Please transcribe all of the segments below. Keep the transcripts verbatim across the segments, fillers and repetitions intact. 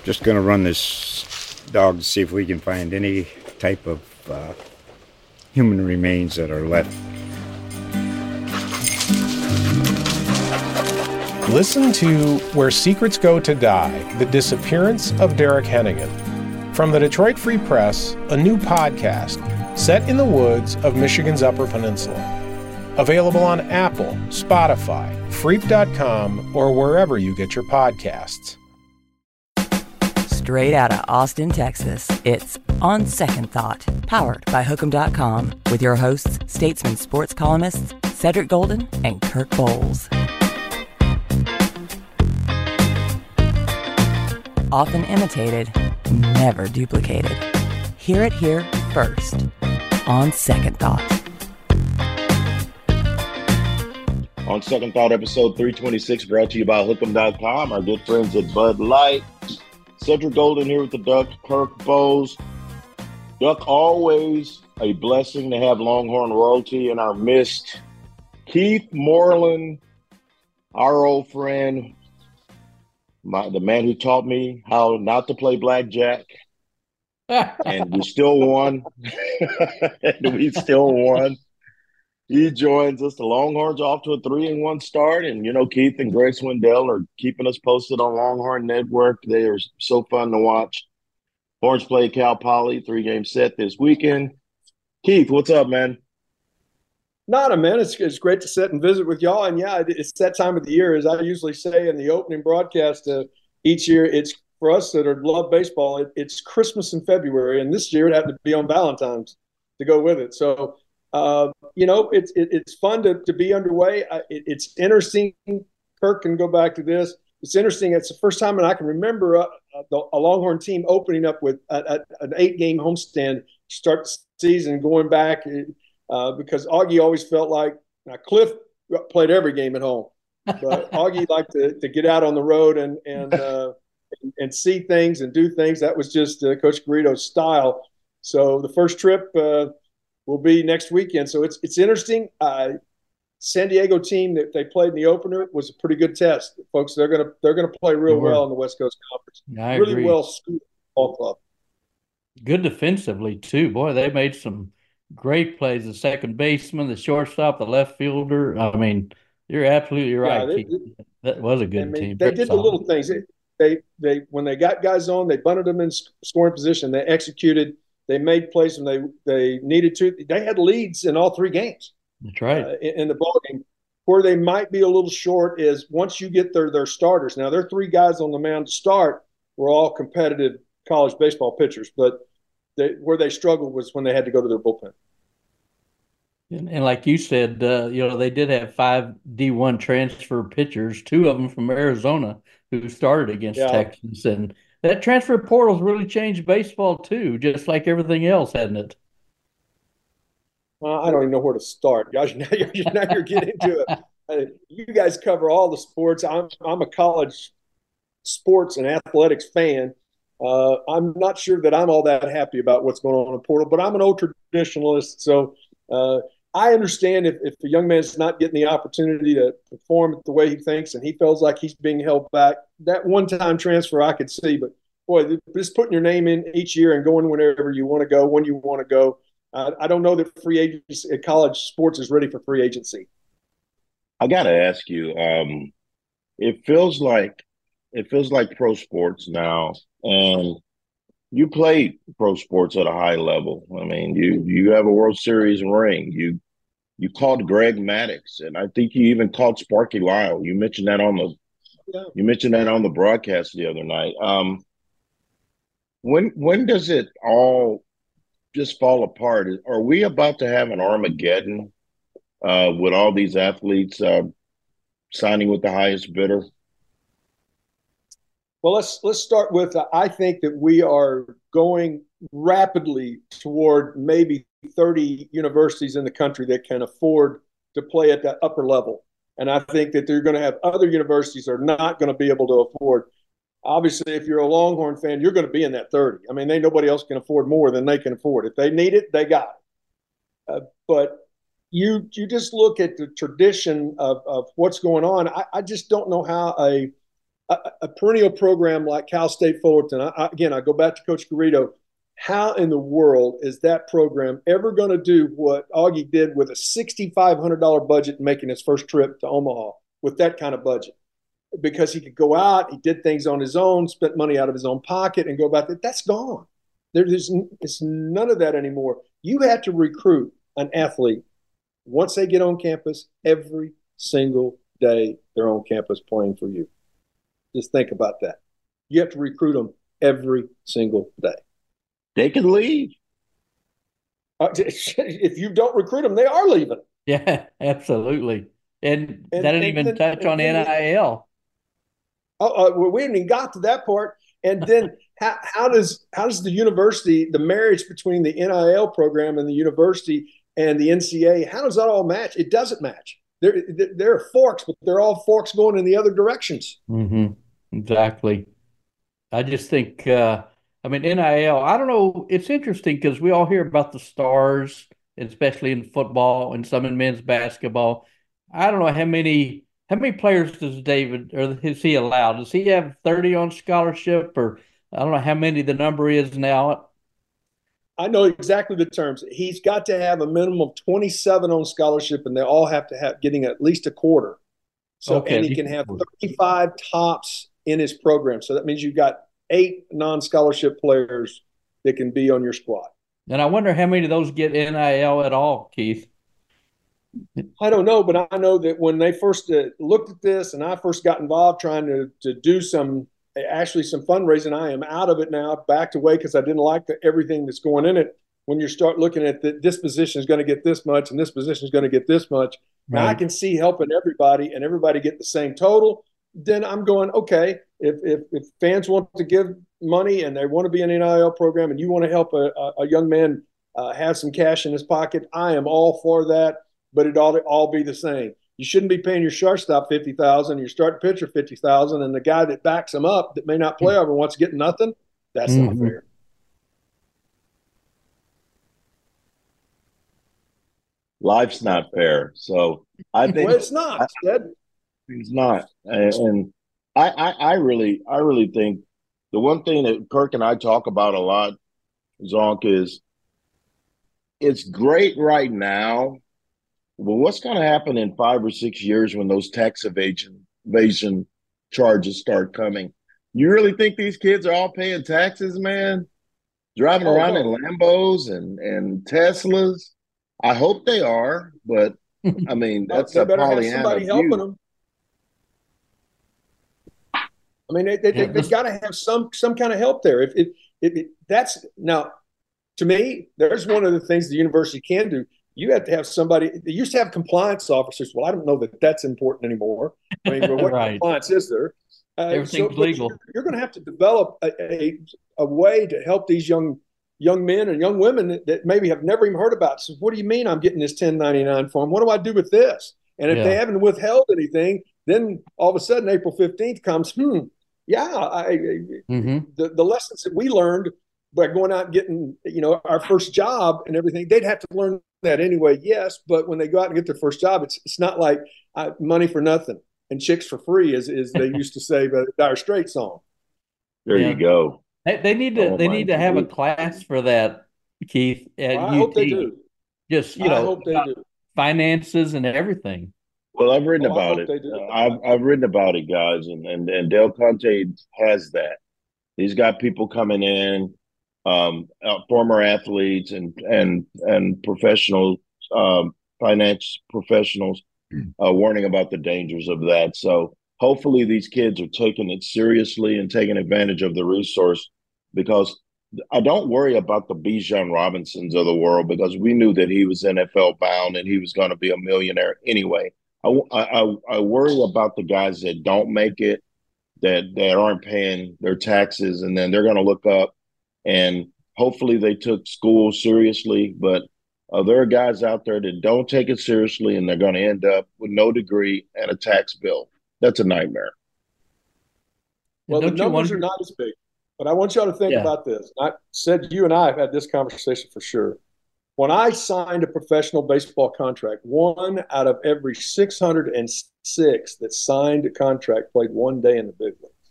Just going to run this dog to see if we can find any type of uh, human remains that are left. Listen to Where Secrets Go to Die, The Disappearance of Derek Hennigan. From the Detroit Free Press, a new podcast set in the woods of Michigan's Upper Peninsula. Available on Apple, Spotify, Freep dot com, or wherever you get your podcasts. Straight out of Austin, Texas, it's On Second Thought, powered by Hook'em dot com, with your hosts, Statesman sports columnists Cedric Golden and Kirk Bowles. Often imitated, never duplicated. Hear it here first. On Second Thought. On Second Thought, episode three twenty-six, brought to you by Hook'em dot com, our good friends at Bud Light. Cedric Golden here with the Duck, Kirk Bowles. Duck, always a blessing to have Longhorn royalty in our midst. Keith Moreland, our old friend, my, the man who taught me how not to play blackjack. And we still won. and we still won. He joins us. The Longhorns off to a three and one start. And, you know, Keith and Greg Swindell are keeping us posted on Longhorn Network. They are so fun to watch. Horns play Cal Poly, three-game set this weekend. Keith, what's up, man? Nada, man. It's, it's great to sit and visit with y'all. And, yeah, it's that time of the year. As I usually say in the opening broadcast uh, each year, it's for us that are love baseball, it, it's Christmas in February. And this year it happened to be on Valentine's to go with it. So, Uh, you know, it's it, it's fun to, to be underway. I, it, it's interesting. Kirk can go back to this. It's interesting. It's the first time, and I can remember uh, the, a Longhorn team opening up with a, a, an eight-game homestand to start the season, going back uh, because Augie always felt like now Cliff played every game at home, but Augie liked to, to get out on the road and and, uh, and and see things and do things. That was just uh, Coach Garrido's style. So the first trip. Uh, will be next weekend. So it's it's interesting. Uh, San Diego team that they played in the opener was a pretty good test, folks. They're gonna they're gonna play real well in the West Coast Conference. I really agree. well schooled ball club. Good defensively too. Boy, they made some great plays. The second baseman, the shortstop, the left fielder. I mean, you're absolutely right. Yeah, they, Keith. That was a good I mean, team. They Pretty did solid. the little things. They, they they when they got guys on, they bunted them in scoring position. They executed. They made plays when they, they needed to. They had leads in all three games. That's right. Uh, in, in the ball game. Where they might be a little short is once you get their their starters. Now, their three guys on the mound to start were all competitive college baseball pitchers, but they, where they struggled was when they had to go to their bullpen. And, and like you said, uh, you know, they did have five D one transfer pitchers, two of them from Arizona, who started against Yeah. Texas. And that transfer portal's really changed baseball too, just like everything else, hasn't it? Well, I don't even know where to start. Now you're, now you're getting into it. Uh, you guys cover all the sports. I'm I'm a college sports and athletics fan. Uh, I'm not sure that I'm all that happy about what's going on in the portal, but I'm an old traditionalist, so uh, I understand if, if a young man's not getting the opportunity to perform the way he thinks and he feels like he's being held back. That one-time transfer I could see, but boy, just putting your name in each year and going whenever you want to go, when you want to go. Uh, I don't know that free agency, college sports is ready for free agency. I got to ask you, um, it feels like it feels like pro sports now, and you played pro sports at a high level. I mean, you you have a World Series ring. You you called Greg Maddux, and I think you even called Sparky Lyle. You mentioned that on the Yeah. you mentioned that on the broadcast the other night. Um, when when does it all just fall apart? Are we about to have an Armageddon uh, with all these athletes uh, signing with the highest bidder? Well, let's let's start with uh, I think that we are going rapidly toward maybe thirty universities in the country that can afford to play at that upper level. And I think that they're going to have other universities that are not going to be able to afford. Obviously, if you're a Longhorn fan, you're going to be in that thirty. I mean, they nobody else can afford more than they can afford. If they need it, they got it. Uh, but you you just look at the tradition of, of what's going on. I, I just don't know how a a, a perennial program like Cal State Fullerton, I, I, again, I go back to Coach Garrido. How in the world is that program ever going to do what Augie did with a six thousand five hundred dollars budget making his first trip to Omaha with that kind of budget? Because he could go out, he did things on his own, spent money out of his own pocket and go about that. That's gone. There, there's it's none of that anymore. You have to recruit an athlete once they get on campus every single day they're on campus playing for you. Just think about that. You have to recruit them every single day. They can leave. Uh, if you don't recruit them, they are leaving. Yeah, absolutely. And, And- that didn't and even then- touch on and then- N I L. Oh, uh, well, we haven't even got to that part. And then how, how does how does the university, the marriage between the N I L program and the university and the N C A A, how does that all match? It doesn't match. There, there are forks, but they're all forks going in the other directions. Mm-hmm. Exactly. I just think, uh, I mean, N I L, I don't know. It's interesting because we all hear about the stars, especially in football and some in men's basketball. I don't know how many how many players does David, or is he allowed? Does he have thirty on scholarship, or I don't know how many the number is now? I know exactly the terms. He's got to have a minimum of twenty-seven on scholarship, and they all have to have getting at least a quarter. So, Okay. and he can have thirty-five tops in his program. So that means you've got eight non-scholarship players that can be on your squad. And I wonder how many of those get N I L at all, Keith. I don't know, but I know that when they first uh, looked at this and I first got involved trying to, to do some, actually some fundraising, I am out of it now, backed away because I didn't like the, everything that's going in it. When you start looking at that, this position is going to get this much and this position is going to get this much. Now I Right. can see helping everybody and everybody get the same total. Then I'm going, okay, if, if, if fans want to give money and they want to be in an N I L program and you want to help a, a, a young man uh, have some cash in his pocket, I am all for that. But it ought to all be the same. You shouldn't be paying your shortstop fifty thousand, your starting pitcher fifty thousand, and the guy that backs him up that may not play over wants to get nothing. That's Mhm. not fair. Life's not fair. So I think Well, it's not. Ted. it's not. And, and I, I, I really, I really think the one thing that Kirk and I talk about a lot, Zonk, is it's great right now. Well, what's going to happen in five or six years when those tax evasion, evasion charges start coming? You really think these kids are all paying taxes, man? Driving Oh, around no. in Lambos and, and Teslas? I hope they are, but I mean, that's they a better have Pollyanna somebody helping view. them. I mean, they, they, Yeah, they, this- have got to have some some kind of help there. If it, it, it that's now, to me, there's one of the things the university can do. You have to have somebody. They used to have compliance officers. Well, I don't know that that's important anymore. I mean, well, what Right. compliance is there? Uh, Everything's but legal. You're, you're going to have to develop a, a a way to help these young young men and young women that, that maybe have never even heard about. So, what do you mean I'm getting this ten ninety-nine form? What do I do with this? And if Yeah. they haven't withheld anything, then all of a sudden April fifteenth comes. Hmm. Yeah. I, hmm the the lessons that we learned by going out and getting, you know, our first job and everything, they'd have to learn that anyway. Yes, but when they go out and get their first job, it's it's not like uh, money for nothing and chicks for free, as as they used to say by the Dire Straits song. There Yeah. you go. They, they need to Oh, they my need to have a goodness. class for that, Keith, at Well, I U T. hope they do. Just, you I know, hope they about do. finances and everything. Well, I've written Oh, I about hope it. they do. Uh, I've I've written about it, guys, and and and Del Conte has that. He's got people coming in, um, uh, former athletes and and and professional um, finance professionals, uh, warning about the dangers of that. So hopefully, these kids are taking it seriously and taking advantage of the resource, because I don't worry about the Bijan Robinsons of the world, because we knew that he was N F L bound and he was going to be a millionaire anyway. I, I, I worry about the guys that don't make it, that, that aren't paying their taxes, and then they're going to look up, and hopefully they took school seriously. But uh, there are guys out there that don't take it seriously, and they're going to end up with no degree and a tax bill. That's a nightmare. Well, the Don't you numbers wonder? are not as big, but I want y'all to think Yeah. about this. I said you and I have had this conversation for sure. When I signed a professional baseball contract, one out of every six hundred six that signed a contract played one day in the big league.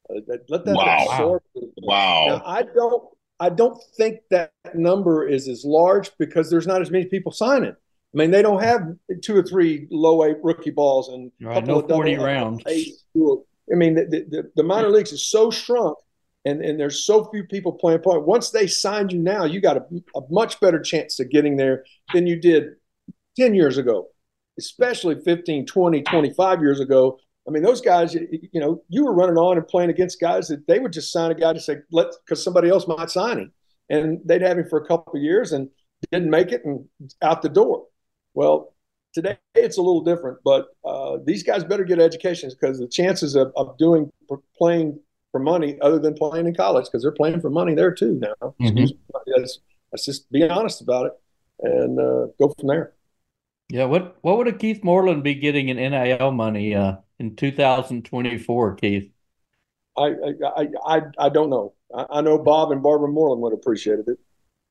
Uh, let that Wow. absorb. Wow. Now, I don't I don't think that number is as large because there's not as many people signing. I mean, they don't have two or three low A rookie balls and a Right, couple no of double forty A rounds. I mean, the, the, the minor leagues is so shrunk, and, and there's so few people playing point. Once they signed you now, you got a, a much better chance of getting there than you did ten years ago, especially fifteen, twenty, twenty-five years ago. I mean, those guys, you, you know, you were running on and playing against guys that they would just sign a guy to say, let, because somebody else might sign him. And they'd have him for a couple of years and didn't make it and out the door. Well, today it's a little different, but uh, these guys better get educations because the chances of, of doing playing for money other than playing in college, because they're playing for money there too now. Mm-hmm. Let's, let's just be honest about it and uh, go from there. Yeah, what what would a Keith Moreland be getting in N I L money uh, in two thousand twenty-four, Keith? I I I, I don't know. I, I know Bob and Barbara Moreland would have appreciated it.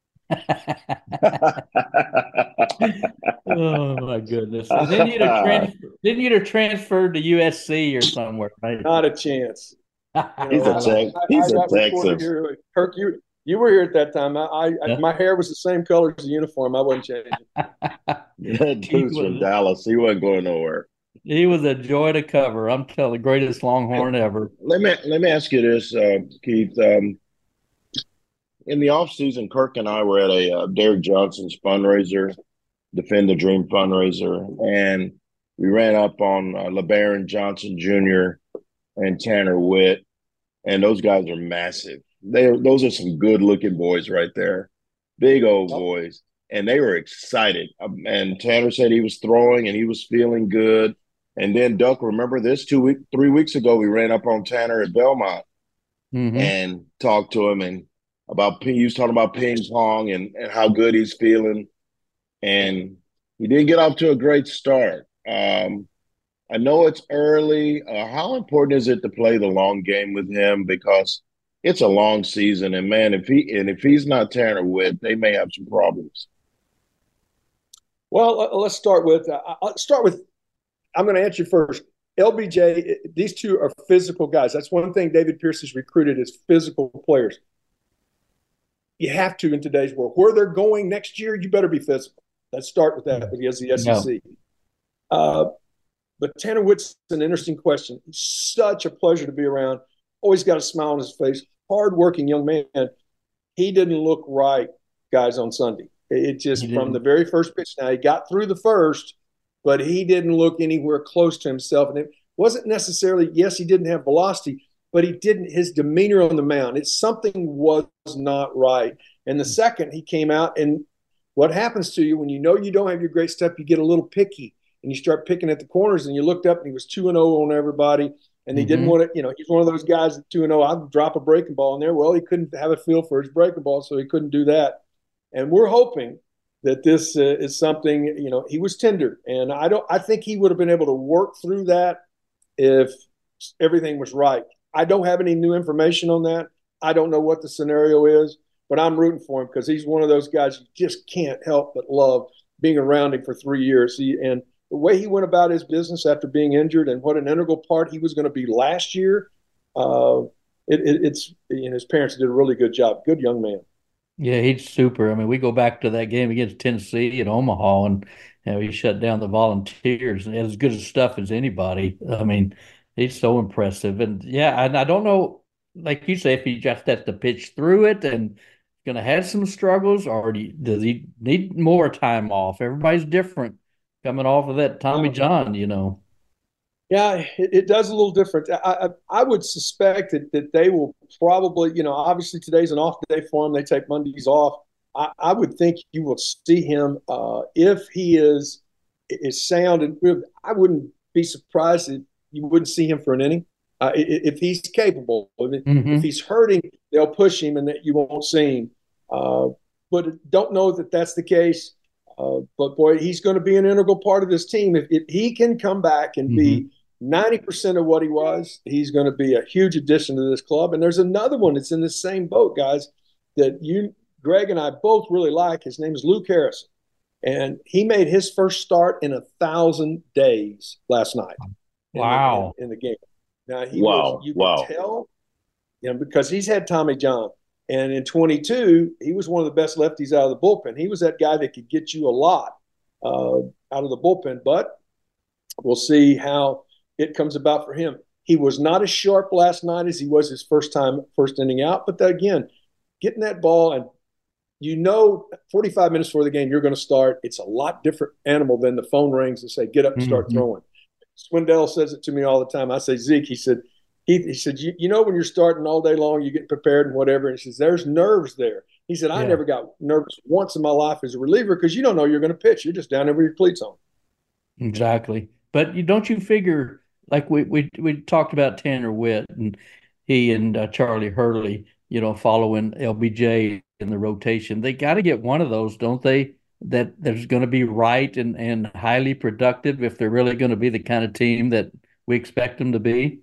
Oh my goodness! And then you'd have transferred. Then you'd have transferred to U S C or somewhere, right? Not a chance. You know, he's a Tex- He's I, I a Texas. Here, Kirk, you you were here at that time. I, I yeah. my hair was the same color as the uniform. I wasn't changing. That dude's from Dallas. He wasn't going nowhere. He was a joy to cover. I'm telling the greatest Longhorn ever. Let me let me ask you this, uh, Keith. Um, in the off season, Kirk and I were at a uh, Derek Johnson's fundraiser, Defend the Dream fundraiser, and we ran up on uh, LeBaron Johnson Junior and Tanner Witt, and those guys are massive. They are, those are some good looking boys right there, big old boys, and they were excited. Um, and Tanner said he was throwing and he was feeling good. And then Duck, remember this two week, three weeks ago, we ran up on Tanner at Belmont mm-hmm. and talked to him and about he was talking about ping pong and, and how good he's feeling. And he didn't get off to a great start. Um, I know it's early. Uh, how important is it to play the long game with him? Because it's a long season, and man, if he and if he's not Tanner Witt, they may have some problems. Well, let's start with. Uh, I'll start with. I'm going to answer you first. L B J. These two are physical guys. That's one thing David Pierce has recruited is physical players. You have to in today's world. Where they're going next year, you better be physical. Let's start with that because the S E C. No. Uh, but Tanner Witt's an interesting question. He's such a pleasure to be around. Always got a smile on his face. Hard-working young man. He didn't look right, guys, on Sunday. It just from the very first pitch. Now, he got through the first, but he didn't look anywhere close to himself. And it wasn't necessarily, yes, he didn't have velocity, but he didn't, his demeanor on the mound, it's something was not right. And the second he came out, and what happens to you when you know you don't have your great stuff, you get a little picky and you start picking at the corners, and you looked up and he was two and oh on everybody. And he mm-hmm. didn't want to, you know, he's one of those guys that two and oh, I'd drop a breaking ball in there. Well, he couldn't have a feel for his breaking ball, so he couldn't do that. And we're hoping that this uh, is something, you know, he was tender. And I don't, I think he would have been able to work through that if everything was right. I don't have any new information on that. I don't know what the scenario is, but I'm rooting for him because he's one of those guys you just can't help but love being around him for three years. He, and the way he went about his business after being injured and what an integral part he was going to be last year, uh, it, it, it's, you know, his parents did a really good job. Good young man. Yeah, he's super. I mean, we go back to that game against Tennessee at Omaha, and you know, he shut down the Volunteers and had as good as stuff as anybody. I mean, he's so impressive. And yeah, and I don't know, like you say, if he just has to pitch through it and going to have some struggles, or do you, does he need more time off? Everybody's different coming off of that Tommy John, you know. Yeah, it, it does a little different. I, I, I would suspect that, that they will probably, you know, obviously today's an off day for them. They take Mondays off. I, I would think you will see him uh, if he is is sound. And I wouldn't be surprised if you wouldn't see him for an inning. Uh, if he's capable, if, mm-hmm. if he's hurting, they'll push him and that you won't see him. Uh, but don't know that that's the case. Uh, but, boy, he's going to be an integral part of this team. If, if he can come back and mm-hmm. be ninety percent of what he was, he's going to be a huge addition to this club. And there's another one that's in the same boat, guys, that you, Greg and I both really like. His name is Luke Harrison. And he made his first start in a thousand days last night. Wow. In the, in, in the game. Now, he wow. was, you wow. could tell you know, because he's had Tommy John. And in twenty-two, he was one of the best lefties out of the bullpen. He was that guy that could get you a lot uh, out of the bullpen. But we'll see how it comes about for him. He was not as sharp last night as he was his first time, first inning out. But again, getting that ball, and you know, forty-five minutes before the game, you're going to start. It's a lot different animal than the phone rings and say, get up and start mm-hmm. throwing. Swindell says it to me all the time. I say, Zeke, he said, he, he said, you, you know, when you're starting all day long, you get prepared and whatever. And he says, there's nerves there. He said, I yeah. never got nervous once in my life as a reliever because you don't know you're going to pitch. You're just down there with your cleats on. Exactly. But you don't you figure, like we we we talked about Tanner Witt and he and uh, Charlie Hurley, you know, following L B J in the rotation. They got to get one of those, don't they? That there's going to be right and, and highly productive if they're really going to be the kind of team that we expect them to be.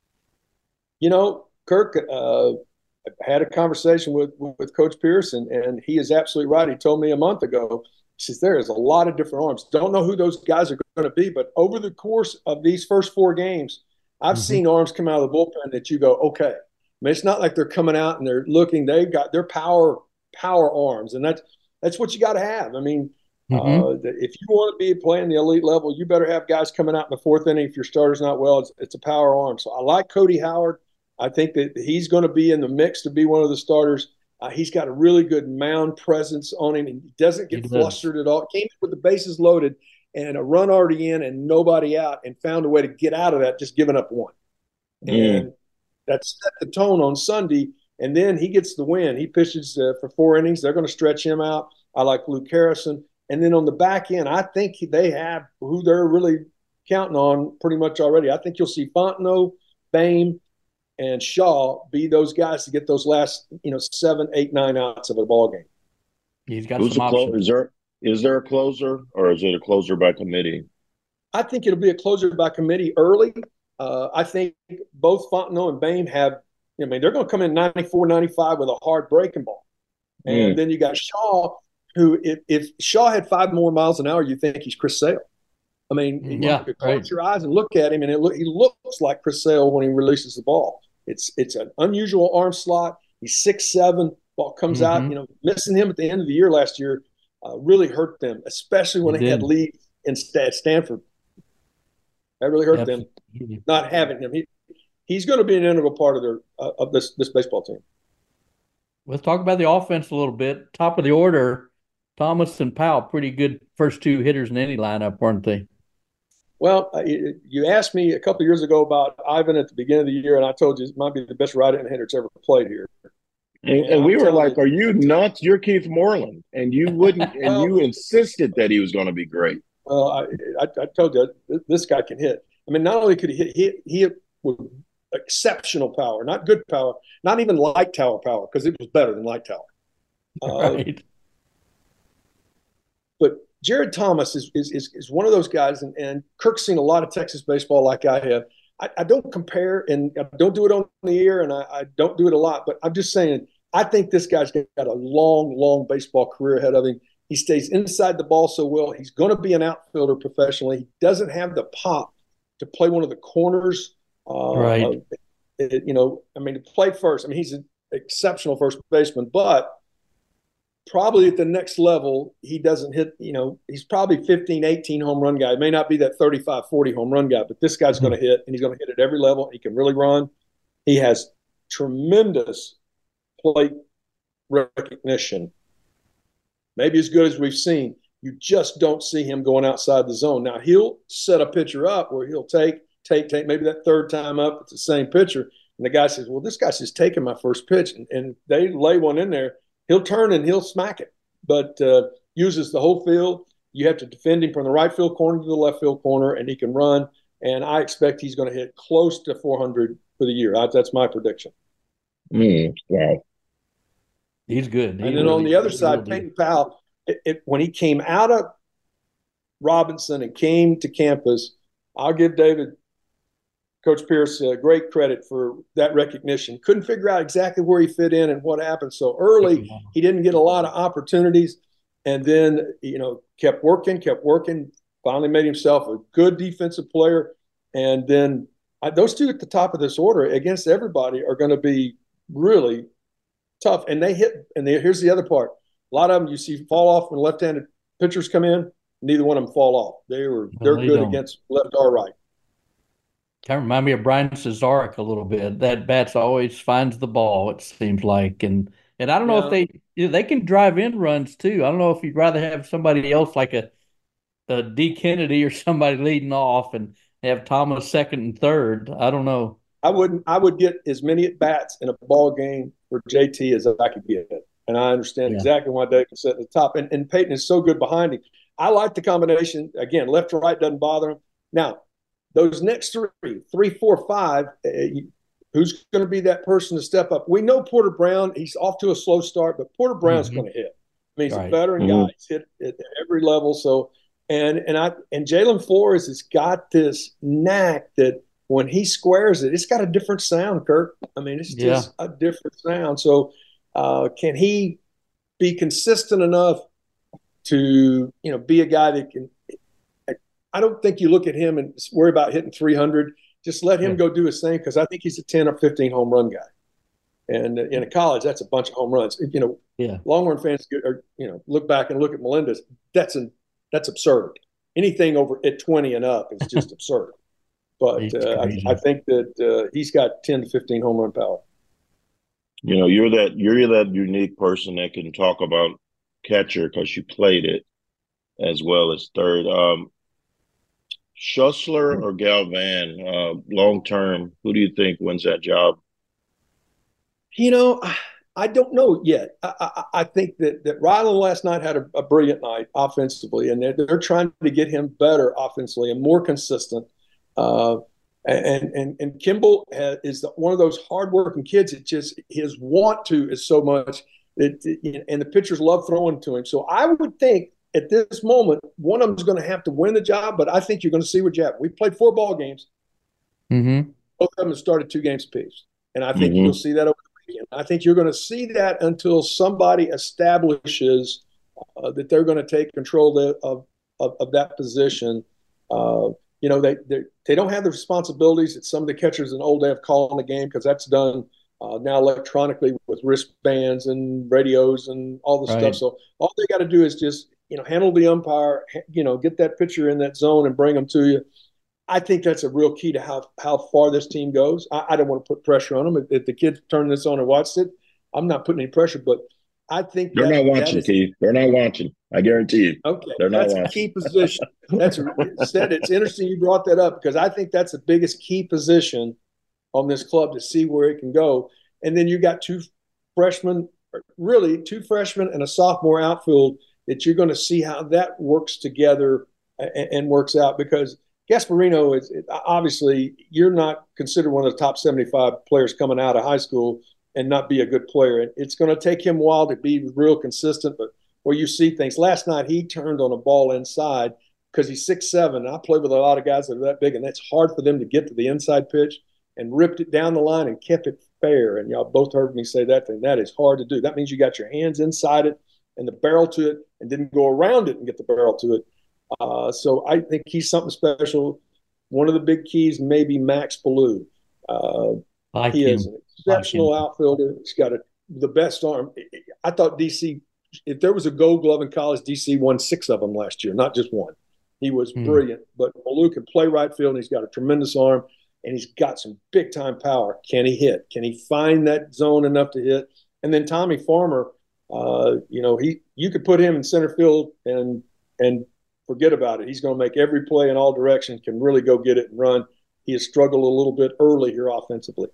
You know, Kirk, uh, I had a conversation with, with Coach Pearson, and he is absolutely right. He told me a month ago, he says, there is a lot of different arms. Don't know who those guys are going to be, but over the course of these first four games, I've mm-hmm. seen arms come out of the bullpen that you go, okay. I mean, it's not like they're coming out and they're looking, they've got their power, power arms. And that's, that's what you got to have. I mean, mm-hmm. uh, if you want to be playing the elite level, you better have guys coming out in the fourth inning. If your starter's not well, it's, it's a power arm. So I like Cody Howard. I think that he's going to be in the mix to be one of the starters. Uh, he's got a really good mound presence on him. And he doesn't get he flustered does. at all. Came in with the bases loaded and a run already in and nobody out, and found a way to get out of that, just giving up one. Mm. And that set the tone on Sunday. And then he gets the win. He pitches uh, for four innings. They're going to stretch him out. I like Luke Harrison. And then on the back end, I think they have who they're really counting on pretty much already. I think you'll see Fontenot, Boehm, and Shaw be those guys to get those last, you know, seven, eight, nine outs of a ball game. He's got Who's some options. Is there, is there a closer, or is it a closer by committee? I think it'll be a closer by committee early. Uh, I think both Fontenot and Boehm have, I mean, they're going to come in ninety-four, ninety-five with a hard breaking ball. And mm. then you got Shaw, who, if, if Shaw had five more miles an hour, you think he's Chris Sale. I mean, yeah, you right. close your eyes and look at him, and it look, he looks like Chris Sale when he releases the ball. It's it's an unusual arm slot. He's six seven. Ball comes mm-hmm. out. You know, missing him at the end of the year last year uh, really hurt them, especially when he they had lead in at Stanford. That really hurt Absolutely. them not having him. He he's going to be an integral part of their uh, of this this baseball team. Let's talk about the offense a little bit. Top of the order, Thomas and Powell, pretty good first two hitters in any lineup, weren't they? Well, uh, you asked me a couple of years ago about Ivan at the beginning of the year, and I told you it might be the best right-hand hitter that's ever played here. And, and, and we were like, you, "Are you nuts? You're Keith Moreland," and you wouldn't, and well, you insisted that he was going to be great. Well, I, I, I told you this guy can hit. I mean, not only could he hit, he, he hit with exceptional power, not good power, not even light tower power, because it was better than light tower. Uh, right. But Jared Thomas is, is is is one of those guys, and, and Kirk's seen a lot of Texas baseball like I have. I, I don't compare, and I don't do it on the air, and I, I don't do it a lot, but I'm just saying, I think this guy's got a long, long baseball career ahead of him. He stays inside the ball so well. He's going to be an outfielder professionally. He doesn't have the pop to play one of the corners. Uh, right. It, you know, I mean, to play first. I mean, he's an exceptional first baseman, but probably at the next level, he doesn't hit, you know, he's probably fifteen, eighteen home run guy. It may not be that thirty-five, forty home run guy, but this guy's mm-hmm. going to hit, and he's going to hit at every level. He can really run. He has tremendous plate recognition. Maybe as good as we've seen. You just don't see him going outside the zone. Now, he'll set a pitcher up where he'll take, take, take, maybe that third time up, it's the same pitcher. And the guy says, well, this guy's just taking my first pitch. And, and they lay one in there. He'll turn and he'll smack it, but uh, uses the whole field. You have to defend him from the right field corner to the left field corner, and he can run. And I expect he's going to hit close to four hundred for the year. I, that's my prediction. Mm, wow. He's good. He and then really, on the other side, Peyton Powell, it, it, when he came out of Robinson and came to campus, I'll give David, Coach Pierce, uh, great credit for that recognition. Couldn't figure out exactly where he fit in and what happened. So early, he didn't get a lot of opportunities, and then, you know, kept working, kept working, finally made himself a good defensive player. And then I, those two at the top of this order against everybody are going to be really tough. And they hit, and they, here's the other part. A lot of them you see fall off when left-handed pitchers come in. Neither one of them fall off. They were No, they're they good don't. against left or right. Kind of remind me of Brian Cesarek a little bit. That bat's always finds the ball, it seems like. And and I don't know if Yeah. they you know, they can drive in runs too. I don't know if you'd rather have somebody else like a, a D Kennedy or somebody leading off and have Thomas second and third. I don't know. I wouldn't. I would get as many at bats in a ball game for J T as I could get, and I understand Yeah. exactly why Dave can sit at the top. And, and Peyton is so good behind him. I like the combination. Again, left to right doesn't bother him. Now, those next three, three, four, five, uh, who's going to be that person to step up? We know Porter Brown. He's off to a slow start, but Porter Brown's Mhm. going to hit. I mean, he's Right. a veteran Mhm. guy. He's hit at every level. So, and and I and Jalen Flores has got this knack that when he squares it, it's got a different sound, Kirk. I mean, it's Yeah. just a different sound. So, uh, can he be consistent enough to, you know, be a guy that can? I don't think you look at him and worry about hitting three hundred. Just let him Yeah. go do his thing because I think he's a ten or fifteen home run guy. And uh, in a college, that's a bunch of home runs. You know, Yeah. Longhorn fans, get, or, you know, look back and look at Melendez. That's an that's absurd. Anything over at twenty and up is just absurd. But He's uh, I, crazy. I think that uh, he's got ten to fifteen home run power. You know, you're that you're that unique person that can talk about catcher because you played it as well as third. Um, Schussler or Galvan, uh, long term, who do you think wins that job? You know, I, I don't know yet. I, I, I think that that Ryland last night had a, a brilliant night offensively, and they're, they're trying to get him better offensively and more consistent. Uh, and and and Kimball has, is the, one of those hardworking kids. It just his want to is so much that, and the pitchers love throwing to him. So I would think at this moment, one of them is going to have to win the job. But I think you're going to see what you have. We played four ball games. Mm-hmm. Both of them have started two games apiece, and I think Mhm. you'll see that over the weekend. I think you're going to see that until somebody establishes uh, that they're going to take control of, of, of, of that position. Uh, you know, they, they they don't have the responsibilities that some of the catchers in the old day have calling the game because that's done uh, now electronically with wristbands and radios and all the Right. stuff. So all they got to do is just, you know, handle the umpire, you know, get that pitcher in that zone and bring them to you. I think that's a real key to how how far this team goes. I, I don't want to put pressure on them. If, if the kids turn this on and watched it, I'm not putting any pressure. But I think They're that, not watching, that is, Keith. They're not watching. I guarantee you. okay. They're not That's a watching. key position. That's a, said. It's interesting you brought that up because I think that's the biggest key position on this club to see where it can go. And then you got two freshmen, really two freshmen and a sophomore outfield that you're going to see how that works together and, and works out because Gasparino is obviously you're not considered one of the top seventy-five players coming out of high school and not be a good player. And it's going to take him a while to be real consistent, but where you see things. Last night he turned on a ball inside because he's six seven. I play with a lot of guys that are that big, and it's hard for them to get to the inside pitch and ripped it down the line and kept it fair. And y'all both heard me say that thing. That is hard to do. That means you got your hands inside it and the barrel to it and didn't go around it and get the barrel to it. Uh, so I think he's something special. One of the big keys may be Max Ballou. Uh, Like he him. is an exceptional Like him. outfielder. He's got a, the best arm. I thought D C, if there was a gold glove in college, D C won six of them last year, not just one. He was Hmm. brilliant. But Ballou can play right field, and he's got a tremendous arm, and he's got some big-time power. Can he hit? Can he find that zone enough to hit? And then Tommy Farmer, uh, you know, he you could put him in center field and and forget about it. He's going to make every play in all directions, can really go get it and run. He has struggled a little bit early here offensively.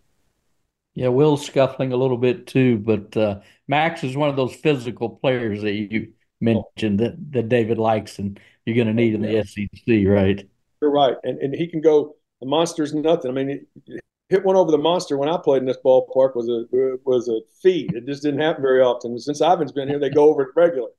Yeah, Will's scuffling a little bit too, but uh, Max is one of those physical players that you mentioned that, that David likes and you're going to need in the Yeah. S E C, right? You're right. And and he can go – the monster's nothing. I mean, it, hit one over the monster when I played in this ballpark was a was a feat. It just didn't happen very often. Since Ivan's been here, they go over it regularly.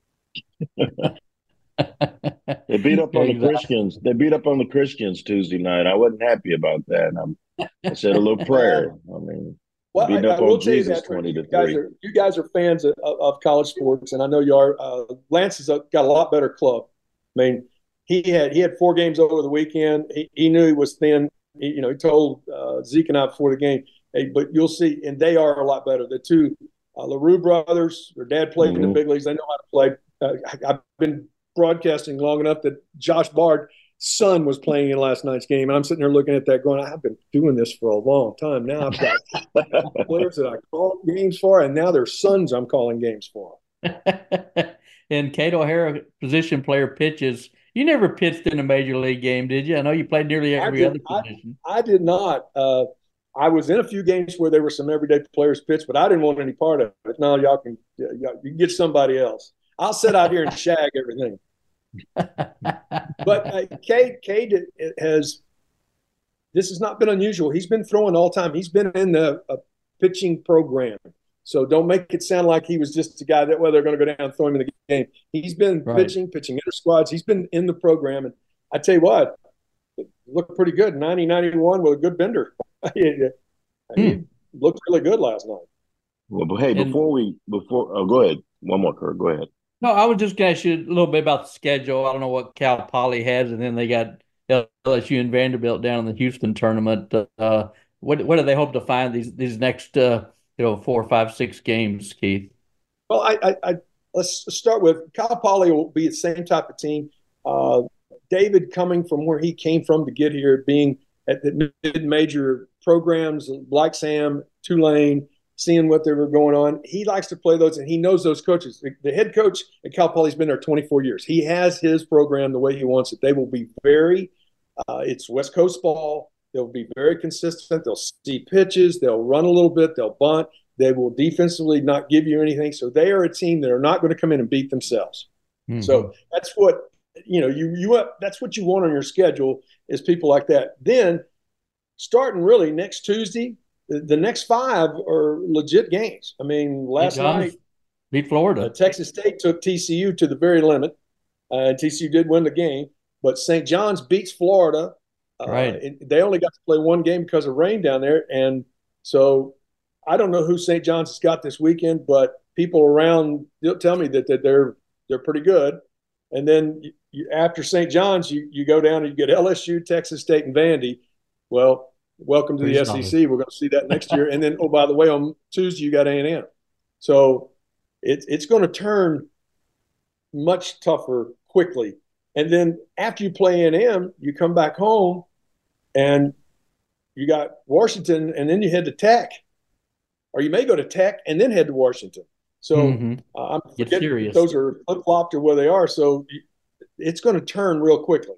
They beat up on the Exactly. Christians. They beat up on the Christians Tuesday night. I wasn't happy about that. I'm, I said a little prayer. I mean, Well, beating I, up I will on tell you Jesus that twenty to you guys three. are you guys are fans of, of college sports, and I know you are. Uh, Lance has got a lot better club. I mean, he had he had four games over the weekend. He, he knew he was thin. He, you know, he told uh, Zeke and I before the game, Hey, but you'll see, and they are a lot better. The two uh, LaRue brothers, their dad played mm-hmm. in the big leagues. They know how to play. Uh, I, I've been broadcasting long enough that Josh Bard son was playing in last night's game, and I'm sitting there looking at that going, I've been doing this for a long time now. I've got players that I call games for, and now their sons I'm calling games for. And Kate O'Hara, position player, pitches. You never pitched in a major league game, did you? I know you played nearly every did, other position. I, I did not. Uh, I was in a few games where there were some everyday players pitch, but I didn't want any part of it. No, y'all can, y'all, you can get somebody else. I'll sit out here and shag everything. But uh, Cade, Cade has – this has not been unusual. He's been throwing all time. He's been in the uh, pitching program. So don't make it sound like he was just a guy that, well, they're going to go down and throw him in the game. He's been right. pitching, pitching inter squads. He's been in the program. And I tell you what, it looked pretty good. ninety ninety-one with a good bender. he, he hmm. looked really good last night. Well, but hey, before and, we – before oh, go ahead. One more, Kurt. Go ahead. No, I was just going to ask you a little bit about the schedule. I don't know what Cal Poly has, and then they got L S U and Vanderbilt down in the Houston tournament. Uh, what what do they hope to find these these next uh, you know four, five, six games, Keith? Well, I, I, I let's start with Cal Poly will be the same type of team. Uh, David coming from where he came from to get here, being at the mid-major programs like Sam, Tulane, seeing what they were going on. He likes to play those, and he knows those coaches. The, the head coach at Cal Poly's been there twenty-four years. He has his program the way he wants it. They will be very uh, – it's West Coast ball. They'll be very consistent. They'll see pitches. They'll run a little bit. They'll bunt. They will defensively not give you anything. So they are a team that are not going to come in and beat themselves. Mm-hmm. So that's what – you know, you you that's what you want on your schedule is people like that. Then starting really next Tuesday – the next five are legit games. I mean, last hey, night beat Florida. Uh, Texas State took T C U to the very limit. Uh, T C U did win the game, but Saint John's beats Florida. Uh, right. They only got to play one game because of rain down there, and so I don't know who Saint John's has got this weekend, but people around tell me that, that they're they're pretty good. And then you, you, after Saint John's, you you go down and you get L S U, Texas State, and Vandy. Well. Welcome to the S E C. We're going to see that next year. And then, oh, by the way, on Tuesday, you got A and M. So it, it's going to turn much tougher quickly. And then after you play A and M, you come back home and you got Washington, and then you head to Tech. Or you may go to Tech and then head to Washington. So mm-hmm. uh, I'm forgetting if those are flip-flopped or where they are. So it's going to turn real quickly.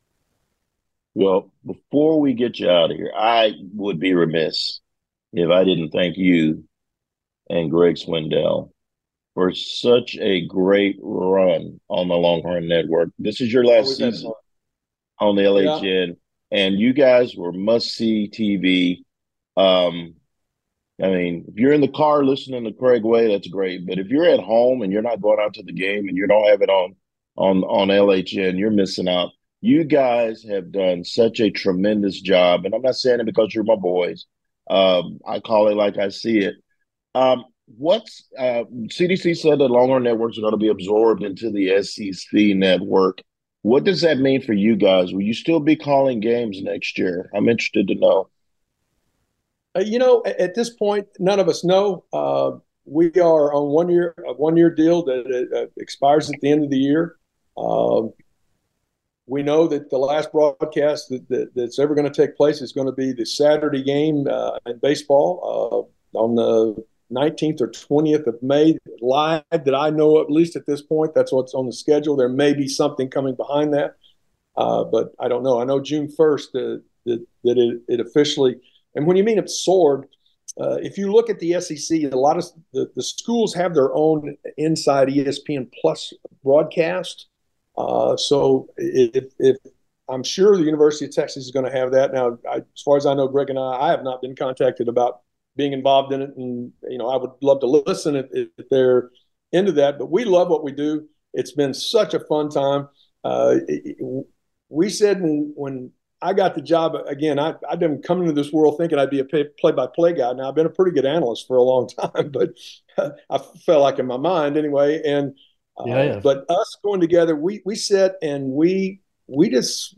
Well, before we get you out of here, I would be remiss if I didn't thank you and Greg Swindell for such a great run on the Longhorn Network. This is your last season on the L H N, yeah. And you guys were must-see T V. Um, I mean, if you're in the car listening to Craig Way, that's great. But if you're at home and you're not going out to the game and you don't have it on on, on L H N, you're missing out. You guys have done such a tremendous job, and I'm not saying it because you're my boys. Um, I call it like I see it. Um, what's uh, C D C said that Longhorn networks are going to be absorbed into the S E C network. What does that mean for you guys? Will you still be calling games next year? I'm interested to know. Uh, you know, at, at this point, none of us know. Uh, we are on one year a one year deal that uh, expires at the end of the year. Uh, We know that the last broadcast that, that, that's ever going to take place is going to be the Saturday game uh, in baseball uh, on the nineteenth or twentieth of May, live that I know, at least at this point. That's what's on the schedule. There may be something coming behind that, uh, but I don't know. I know June first uh, that, that it, it officially – and when you mean absorbed, uh, if you look at the S E C, a lot of the, the schools have their own inside E S P N Plus broadcast. Uh, so if, if I'm sure the University of Texas is going to have that. Now, I, as far as I know, Greg and I, I have not been contacted about being involved in it. And, you know, I would love to listen if, if they're into that, but we love what we do. It's been such a fun time. Uh, it, it, we said when, when I got the job, again, I, I've been coming into this world thinking I'd be a pay, play-by-play guy. Now, I've been a pretty good analyst for a long time, but uh, I felt like in my mind anyway. And, Uh, yeah, yeah. But us going together, we we sit and we we just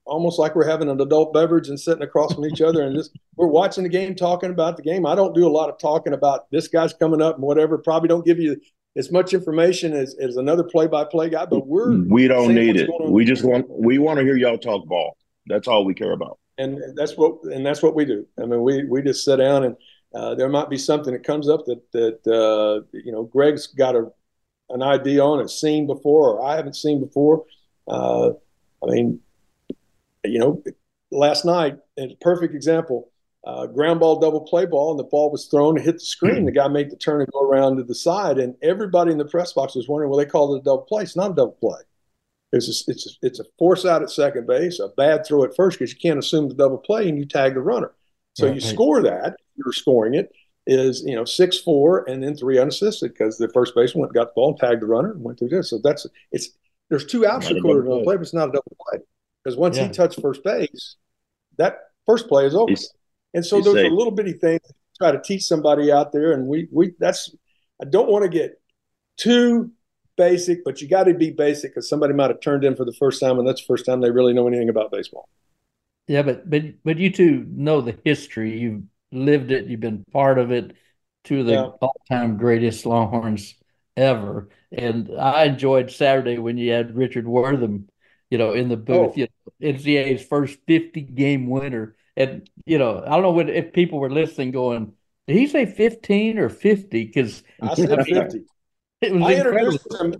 almost like we're having an adult beverage and sitting across from each other, and just we're watching the game, talking about the game. I don't do a lot of talking about this guy's coming up and whatever. Probably don't give you as much information as, as another play-by-play guy, but we're we don't need it. We just want we want to hear y'all talk ball. That's all we care about. And that's what and that's what we do. I mean, we we just sit down, and uh, there might be something that comes up that that uh, you know Greg's got a an idea on, has seen before, or I haven't seen before. Uh, I mean, you know, last night, a perfect example. Uh, ground ball, double play ball, and the ball was thrown and hit the screen. The guy made the turn and go around to the side, and everybody in the press box was wondering, well, they called it a double play. It's not a double play. It's a, it's a, it's a force out at second base, a bad throw at first because you can't assume the double play, and you tag the runner. So right, you right. score that. You're scoring it is you know six four and then three unassisted because the first baseman went got the ball and tagged the runner and went through this. So that's it's there's two outs recorded in the play, but it's not a double play because once yeah. he touched first base, that first play is over. He's, and so there's safe. a little bitty thing to try to teach somebody out there, and we we that's I don't want to get too basic, but you got to be basic because somebody might have turned in for the first time, and that's the first time they really know anything about baseball. Yeah, but but but you two know the history. You've lived it. You've been part of it. Two of the yeah. all-time greatest Longhorns ever. And I enjoyed Saturday when you had Richard Wortham, you know, in the booth. Oh. You know, N C double A's first fifty-game winner. And, you know, I don't know what, if people were listening going, did he say fifteen or fifty? Because I said fifty. It was I incredible. Introduced him.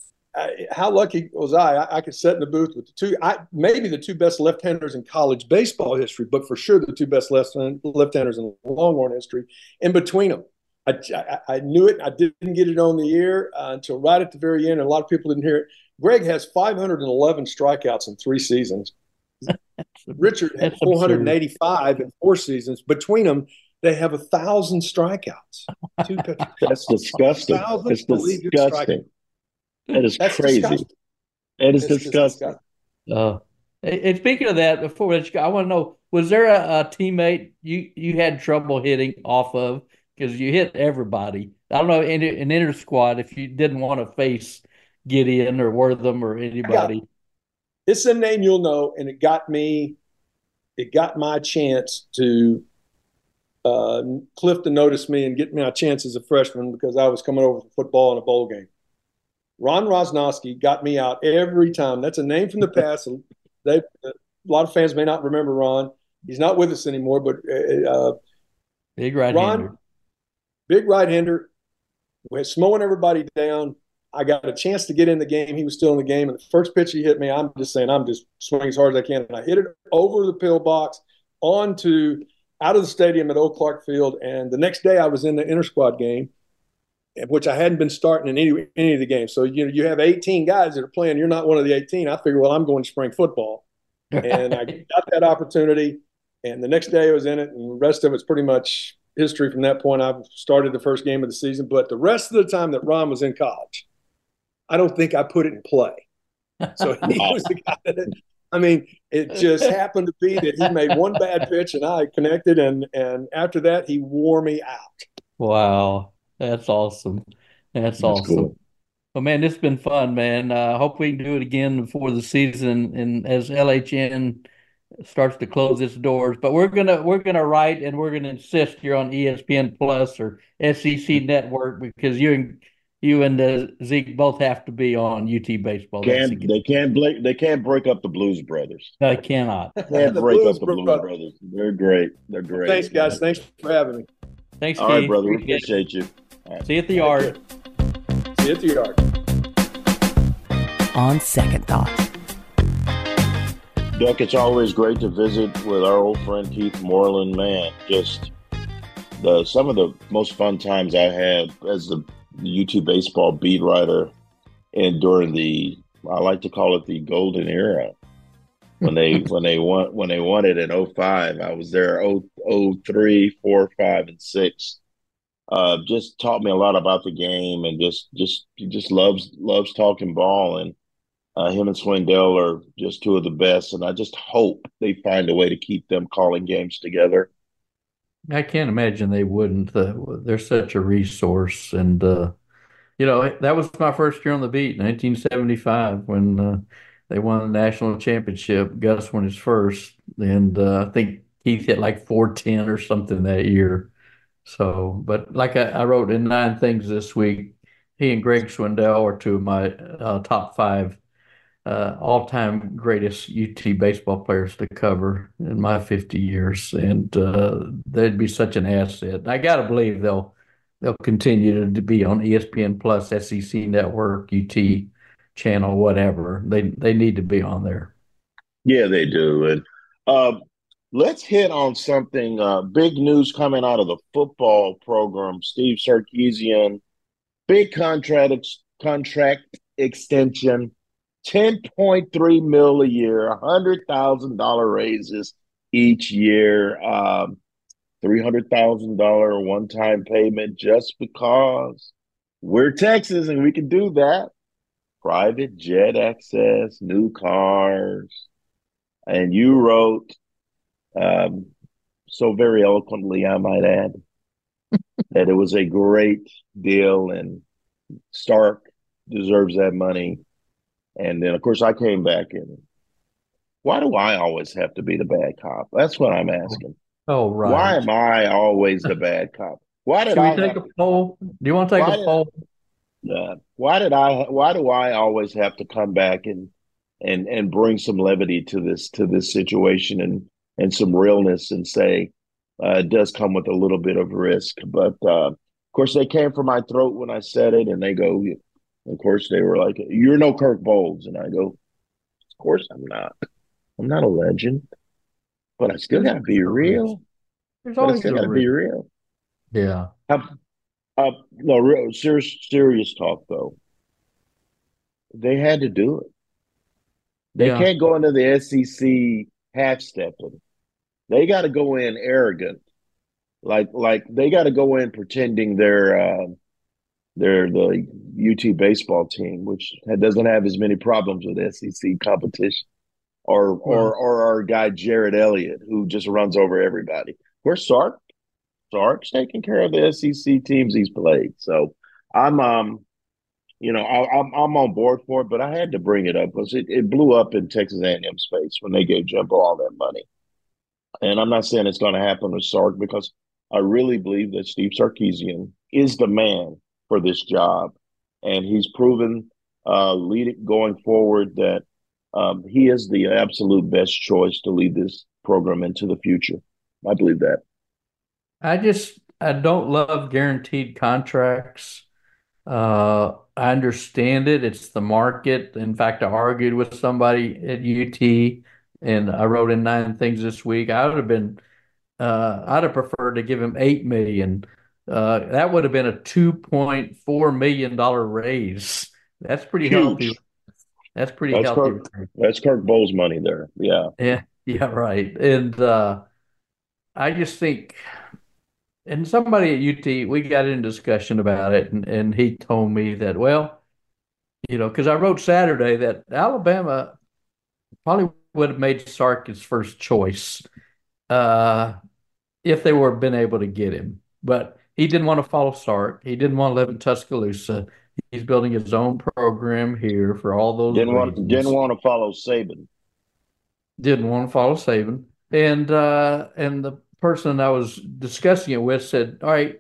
I, how lucky was I? I? I could sit in the booth with the two, I, maybe the two best left-handers in college baseball history, but for sure the two best left, left-handers in Longhorn history. In between them, I, I, I knew it. I didn't get it on the air uh, until right at the very end, and a lot of people didn't hear it. Greg has five hundred eleven strikeouts in three seasons. Richard had four hundred eighty-five in four seasons. Between them, they have a thousand strikeouts. Two That's disgusting. It's disgusting. That is That's crazy. Disgusting. That is it's disgusting. disgusting. Uh, and speaking of that, before we let you go, I want to know, was there a, a teammate you, you had trouble hitting off of? Because you hit everybody. I don't know, in an inter squad, if you didn't want to face Gideon or Wortham or anybody. It's a name you'll know, and it got me, it got my chance to uh, Clifton noticed me and get me a chance as a freshman because I was coming over for football in a bowl game. Ron Rosnowski got me out every time. That's a name from the past. They, a lot of fans may not remember Ron. He's not with us anymore, but uh, big right-hander. Ron, big right-hander, was slowing everybody down. I got a chance to get in the game. He was still in the game, and the first pitch he hit me, I'm just saying, I'm just swinging as hard as I can, and I hit it over the pillbox onto out of the stadium at Oak Clark Field. And the next day, I was in the inter-squad game, which I hadn't been starting in any any of the games. So you know, you have eighteen guys that are playing. You're not one of the eighteen. I figured, well, I'm going to spring football, and I got that opportunity. And the next day, I was in it, and the rest of it's pretty much history from that point. I've started the first game of the season, but the rest of the time that Ron was in college, I don't think I put it in play. So he was the guy that. I mean, it just happened to be that he made one bad pitch, and I connected, and and after that, he wore me out. Wow. That's awesome. That's, That's awesome. Cool. Well, man, it's been fun, man. I uh, hope we can do it again before the season and as L H N starts to close its doors. But we're gonna we're gonna write and we're gonna insist you're on E S P N Plus or S E C Network because you and you and uh, Zeke both have to be on U T baseball. Can't, they can't break they can't break up the Blues Brothers. They cannot. They can't the break Blues up the Blues Brothers. Brothers. They're great. They're great. Thanks, guys. Thanks for having me. Thanks, All Keith. right, brother. We appreciate you. Right. See you at the yard. See you at the yard. On second thought. Duck, it's always great to visit with our old friend Keith Moreland. Man, just the some of the most fun times I had as the U T baseball beat writer and during the, I like to call it the golden era. When they when they won when they won it in oh five, I was there oh, oh three, four, five, and six. Uh, just taught me a lot about the game, and just just he just loves loves talking ball. And uh, him and Swindell are just two of the best. And I just hope they find a way to keep them calling games together. I can't imagine they wouldn't. Uh, they're such a resource, and uh, you know that was my first year on the beat, nineteen seventy-five, when. Uh, They won the national championship. Gus won his first, and uh, I think Keith hit like four ten or something that year. So, but like I, I wrote in Nine Things this week, he and Greg Swindell are two of my uh, top five uh, all-time greatest U T baseball players to cover in my fifty years, and uh, they'd be such an asset. I got to believe they'll they'll continue to, to be on E S P N Plus, S E C Network, U T channel, whatever. They they need to be on there. Yeah, they do. And uh, let's hit on something uh, big news coming out of the football program. Steve Sarkisian, big contract ex- contract extension, ten point three mil a year, one hundred thousand dollars raises each year, um, three hundred thousand dollars one-time payment just because we're Texas and we can do that. Private jet access, new cars. And you wrote um, so very eloquently, I might add, that it was a great deal and Stark deserves that money. And then, of course, I came back and why do I always have to be the bad cop? That's what I'm asking. Oh, right. Why am I always the bad cop? Why did Should we I take have a to, poll? Do you want to take why a did, poll? uh, why did I? Why do I always have to come back and and and bring some levity to this to this situation and and some realness and say uh, it does come with a little bit of risk, but uh, of course they came for my throat when I said it, and they go, of course they were like, "You're no Kirk Bowles," and I go, "Of course I'm not. I'm not a legend, but I still got to be real. There's But I always still a got to be risk. real." Yeah. Uh, uh, no, real serious serious talk though. They had to do it. They Yeah. can't go into the S E C half stepping. They got to go in arrogant, like like they got to go in pretending they're uh, they're the U T baseball team, which doesn't have as many problems with S E C competition, or Well, or or our guy Jared Elliott, who just runs over everybody. Where's Sark? Sark's taking care of the S E C teams he's played. So I'm um you know I, I'm I'm on board for it, but I had to bring it up because it, it blew up in Texas A and M space when they gave Jumbo all that money. And I'm not saying it's going to happen with Sark because I really believe that Steve Sarkisian is the man for this job. And he's proven uh, leading going forward that um, he is the absolute best choice to lead this program into the future. I believe that. I just I don't love guaranteed contracts. Uh, I understand it. It's the market. In fact, I argued with somebody at U T, and I wrote in Nine Things this week. I would have been, uh, I'd have preferred to give him eight million. Uh, that would have been a two point four million dollar raise. That's pretty healthy. Huge. That's pretty That's healthy. Kirk. That's Kirk Bowles' money there. Yeah. Yeah, yeah, right. And uh, I just think. And somebody at U T, we got in discussion about it, and, and he told me that, well, you know, because I wrote Saturday that Alabama probably would have made Sark his first choice uh, if they were been able to get him. But he didn't want to follow Sark. He didn't want to live in Tuscaloosa. He's building his own program here for all those Didn't want reasons. didn't want to follow Saban. Didn't want to follow Saban. And uh, and the person I was discussing it with said, all right,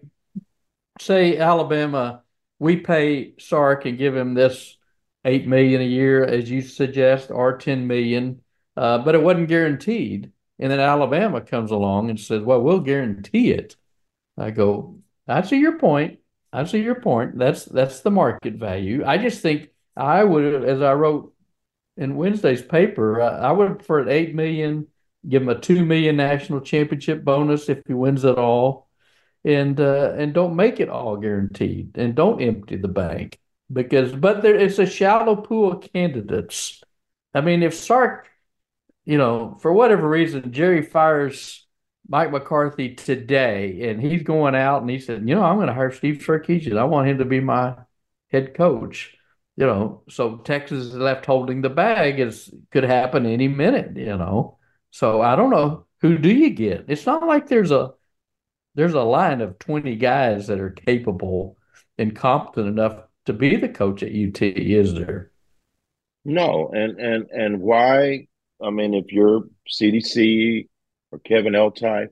say Alabama, we pay Sark and give him this eight million a year, as you suggest, or ten million, uh, but it wasn't guaranteed. And then Alabama comes along and says, well, we'll guarantee it. I go, I see your point. I see your point. That's that's the market value. I just think I would, as I wrote in Wednesday's paper, I, I would prefer at eight million, give him a two million national championship bonus if he wins it all, and uh, and don't make it all guaranteed, and don't empty the bank because, but there it's a shallow pool of candidates. I mean, if Sark, you know, for whatever reason, Jerry fires Mike McCarthy today, and he's going out and he said, you know, I'm going to hire Steve Sarkisian. I want him to be my head coach. You know, so Texas is left holding the bag. Is could happen any minute. You know, so I don't know, who do you get? It's not like there's a there's a line of twenty guys that are capable and competent enough to be the coach at U T, is there? No, and and and why? I mean, if you're C D C or Kevin Eltye,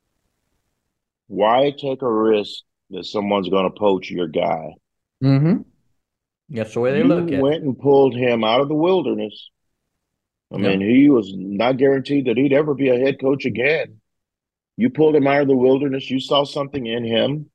why take a risk that someone's going to poach your guy? Mm-hmm. That's the way they You look at it. went and pulled him out of the wilderness. I mean, Yep. he was not guaranteed that he'd ever be a head coach again. You pulled him out of the wilderness. You saw something in him.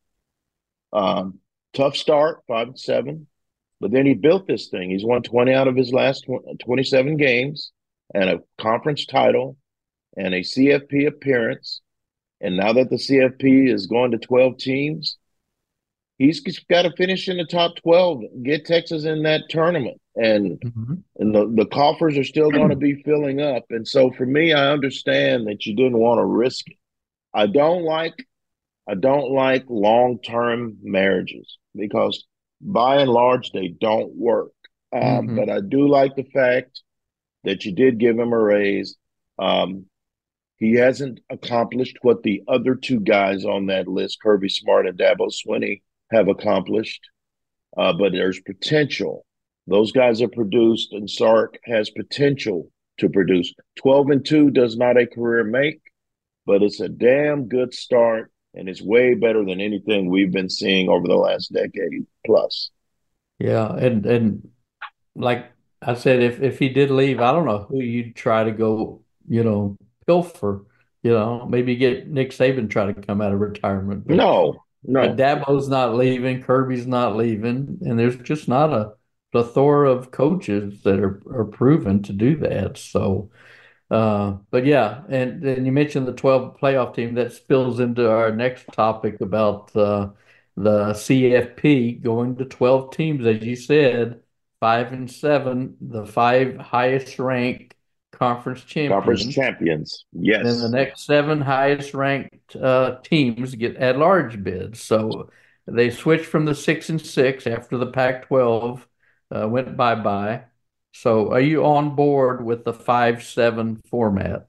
Um, tough start, five and seven, but then he built this thing. He's won twenty out of his last twenty-seven games, and a conference title, and a C F P appearance. And now that the C F P is going to twelve teams, he's got to finish in the top twelve, get Texas in that tournament. And Mm-hmm. and the, the coffers are still going to be filling up. And so for me, I understand that you didn't want to risk it. I don't like I don't like long-term marriages because by and large they don't work. Um, Mm-hmm. but I do like the fact that you did give him a raise. Um, he hasn't accomplished what the other two guys on that list, Kirby Smart and Dabo Swinney, have accomplished. Uh, but there's potential. Those guys have produced, and Sark has potential to produce. twelve and two does not a career make, but it's a damn good start, and it's way better than anything we've been seeing over the last decade plus. Yeah, and and like I said, if if he did leave, I don't know who you'd try to go, you know, pilfer. You know, maybe get Nick Saban try to come out of retirement, but No, but no. Dabo's not leaving, Kirby's not leaving, and there's just not a plethora of coaches that are are proven to do that. So, uh, but yeah, and and you mentioned the twelve playoff team that spills into our next topic about uh, the C F P going to twelve teams, as you said, five and seven, the five highest ranked conference Conference champions. champions. Then the Yes. next seven highest ranked uh, teams get at large bids. So they switched from the six and six after the Pac twelve uh, went bye bye. So are you on board with the five seven format?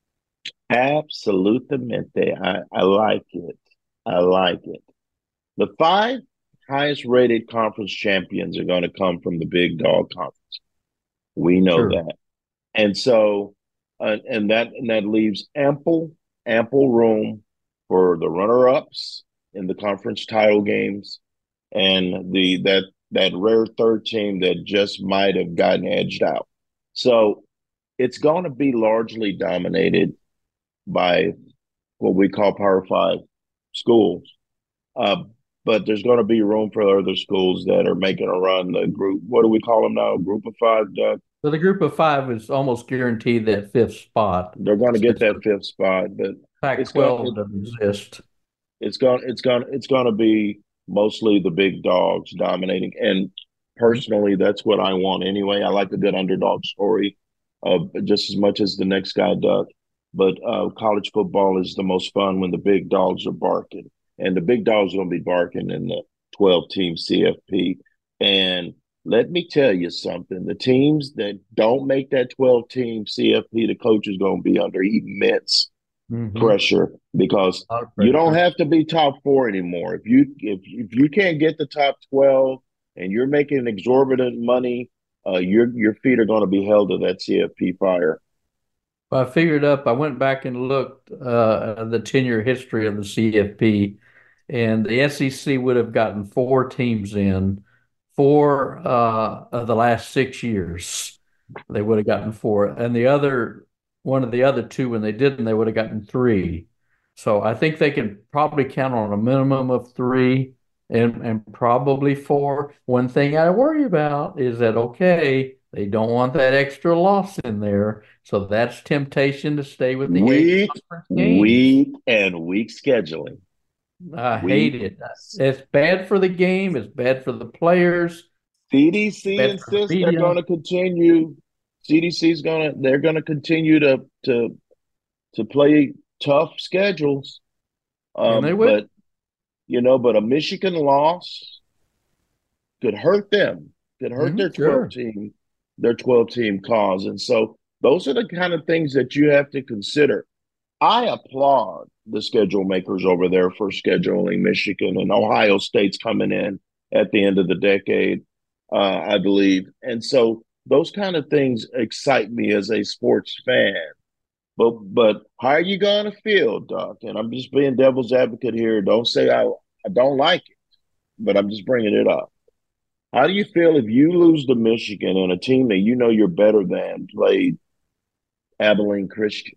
Absolutamente. I, I like it. I like it. The five highest rated conference champions are going to come from the big dog conference. We know Sure. that. And so, uh, and that and that leaves ample, ample room for the runner-ups in the conference title games, and the that that rare third team that just might have gotten edged out. So it's going to be largely dominated by what we call Power Five schools. Uh, but there's going to be room for other schools that are making a run. The group, what do we call them now? Group of five, Doug? So the group of five is almost guaranteed that fifth spot They're going to get since that the fifth spot, but Pac it's going twelve it, doesn't exist. it's going it's going it's going to be mostly the big dogs dominating. And personally, that's what I want anyway. I like a good underdog story, uh, just as much as the next guy does. But uh, college football is the most fun when the big dogs are barking, and the big dogs are going to be barking in the twelve team C F P. And let me tell you something: the teams that don't make that twelve team C F P, the coach is going to be under immense Mm-hmm. pressure because you don't have to be top four anymore. If you if if you can't get the top twelve and you're making exorbitant money, uh, your your feet are going to be held to that C F P fire. Well, I figured up, I went back and looked uh, at the ten-year history of the C F P, and the S E C would have gotten four teams in four uh, of the last six years. They would have gotten four, and the other one of the other two, when they didn't, they would have gotten three. So I think they can probably count on a minimum of three and and probably four. One thing I worry about is that okay, they don't want that extra loss in there, so that's temptation to stay with the eight Weak, conference games. weak, and weak scheduling. I Weak. hate it. It's bad for the game. It's bad for the players. C D C Bad for the insists they're media. going to continue. C D C's going to they're going to continue to to to play tough schedules. Um, And they will. But you know, but a Michigan loss could hurt them. Could hurt Mhm, their sure. twelve team their twelve team cause. And so those are the kind of things that you have to consider. I applaud the schedule makers over there for scheduling Michigan, and Ohio State's coming in at the end of the decade, uh, I believe. And so those kind of things excite me as a sports fan. But but how are you going to feel, Doc? And I'm just being devil's advocate here. Don't say I I don't like it, but I'm just bringing it up. How do you feel if you lose to Michigan and a team that you know you're better than played Abilene Christian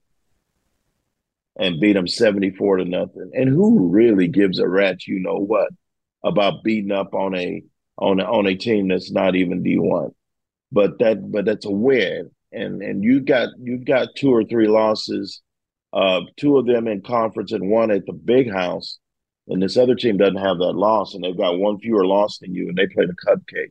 and beat them seventy-four to nothing? And who really gives a rat's you know what about beating up on a on a, on a team that's not even D one? But that but that's a win. And and you got you've got two or three losses, uh, two of them in conference and one at the big house. And this other team doesn't have that loss, and they've got one fewer loss than you, and they played a cupcake.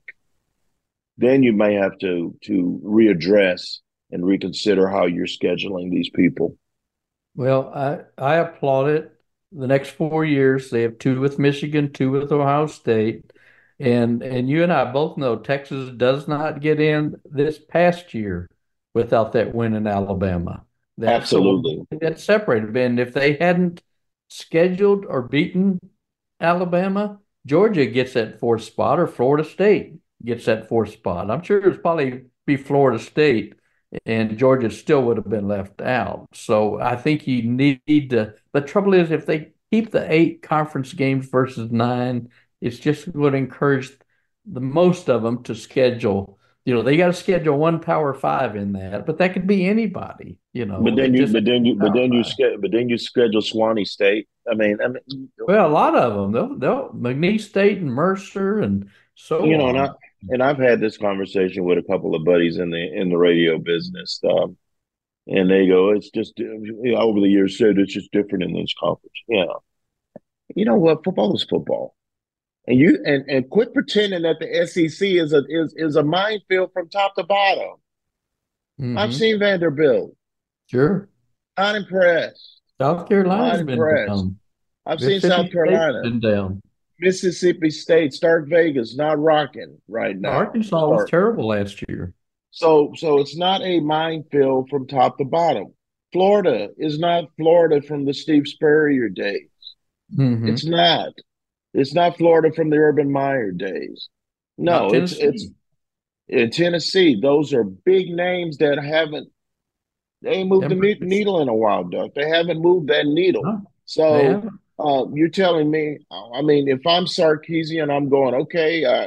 Then you may have to to readdress and reconsider how you're scheduling these people. Well, I, I applaud it. The next four years, they have two with Michigan, two with Ohio State. And and you and I both know Texas does not get in this past year without that win in Alabama. That's Absolutely. That's separated. And if they hadn't scheduled or beaten Alabama, Georgia gets that fourth spot, or Florida State gets that fourth spot. I'm sure it's probably be Florida State, and Georgia still would have been left out. So I think you need to. The trouble is, if they keep the eight conference games versus nine, it's just going to encourage the most of them to schedule. You know, they got to schedule one Power Five in that, but that could be anybody. You know, but then you, just but then you, but then you, five. schedule, but then you schedule Swanee State. I mean, I mean, Well, a lot of them. They'll, they'll McNeese State and Mercer and so you know, on. and I and I've had this conversation with a couple of buddies in the in the radio business, um, and they go, "It's just you know, over the years said it's just different in this conference." You know, you know what? Football is football. And you and, and quit pretending that the S E C is a is is a minefield from top to bottom. Mm-hmm. I've seen Vanderbilt. Sure. Not impressed. South Carolina's Not been impressed. down. I've seen South Carolina. Been down. Mississippi State, Stark Vegas, not rocking right now. Arkansas Stark. was terrible last year. So so it's not a minefield from top to bottom. Florida is not Florida from the Steve Spurrier days. Mm-hmm. It's not. It's not Florida from the Urban Meyer days. No, it's it's in Tennessee. Those are big names that haven't they ain't moved the needle in a while, Doug. They haven't moved that needle. Huh. So uh, you're telling me, I mean, if I'm Sarkisian, I'm going, okay, uh,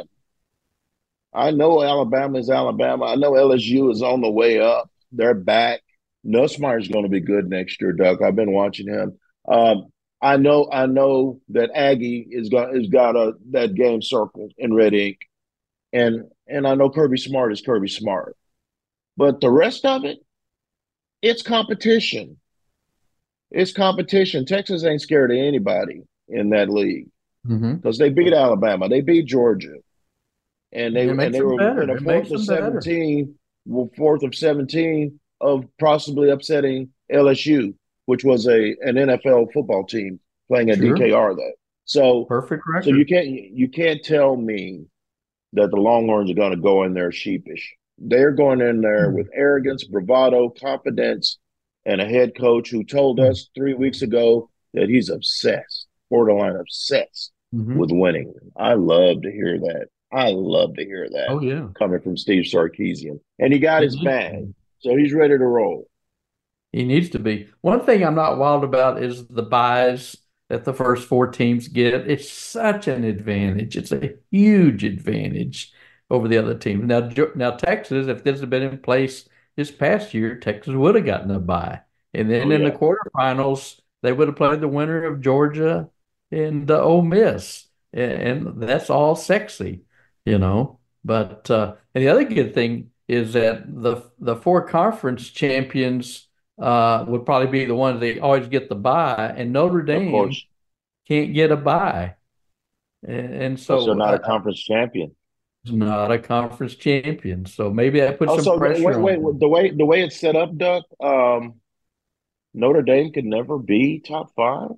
I know Alabama is Alabama. I know L S U is on the way up. They're back. Nussmeier's going to be good next year, Doug. I've been watching him. Um, I know, I know that Aggie is got is got a that game circled in red ink, and and I know Kirby Smart is Kirby Smart, but the rest of it, it's competition. It's competition. Texas ain't scared of anybody in that league because mm-hmm. they beat Alabama, they beat Georgia, and they and they were better. in a fourth of seventeen, well, fourth of seventeen of possibly upsetting L S U, which was a an N F L football team playing at sure. D K R. That so perfect record. So you can't you can't tell me that the Longhorns are going to go in there sheepish. They're going in there mm-hmm. with arrogance, bravado, confidence, and a head coach who told mm-hmm. us three weeks ago that he's obsessed, borderline obsessed mm-hmm. with winning. I love to hear that. I love to hear that. Oh yeah, coming from Steve Sarkisian, and he got his bag, so he's ready to roll. He needs to be. One thing I'm not wild about is the buys that the first four teams get. It's such an advantage. It's a huge advantage over the other teams. Now, now Texas, if this had been in place this past year, Texas would have gotten a bye. And then oh, in yeah. the quarterfinals, they would have played the winner of Georgia and uh, Ole Miss. And, and that's all sexy, you know. But uh, and the other good thing is that the the four conference champions Uh, would probably be the ones they always get the bye, and Notre Dame can't get a bye, and, and so they're not uh, a conference champion. Not a conference champion, so maybe that puts also, some pressure. Wait, on wait, them. the way the way it's set up, Doug. Um, Notre Dame could never be top five.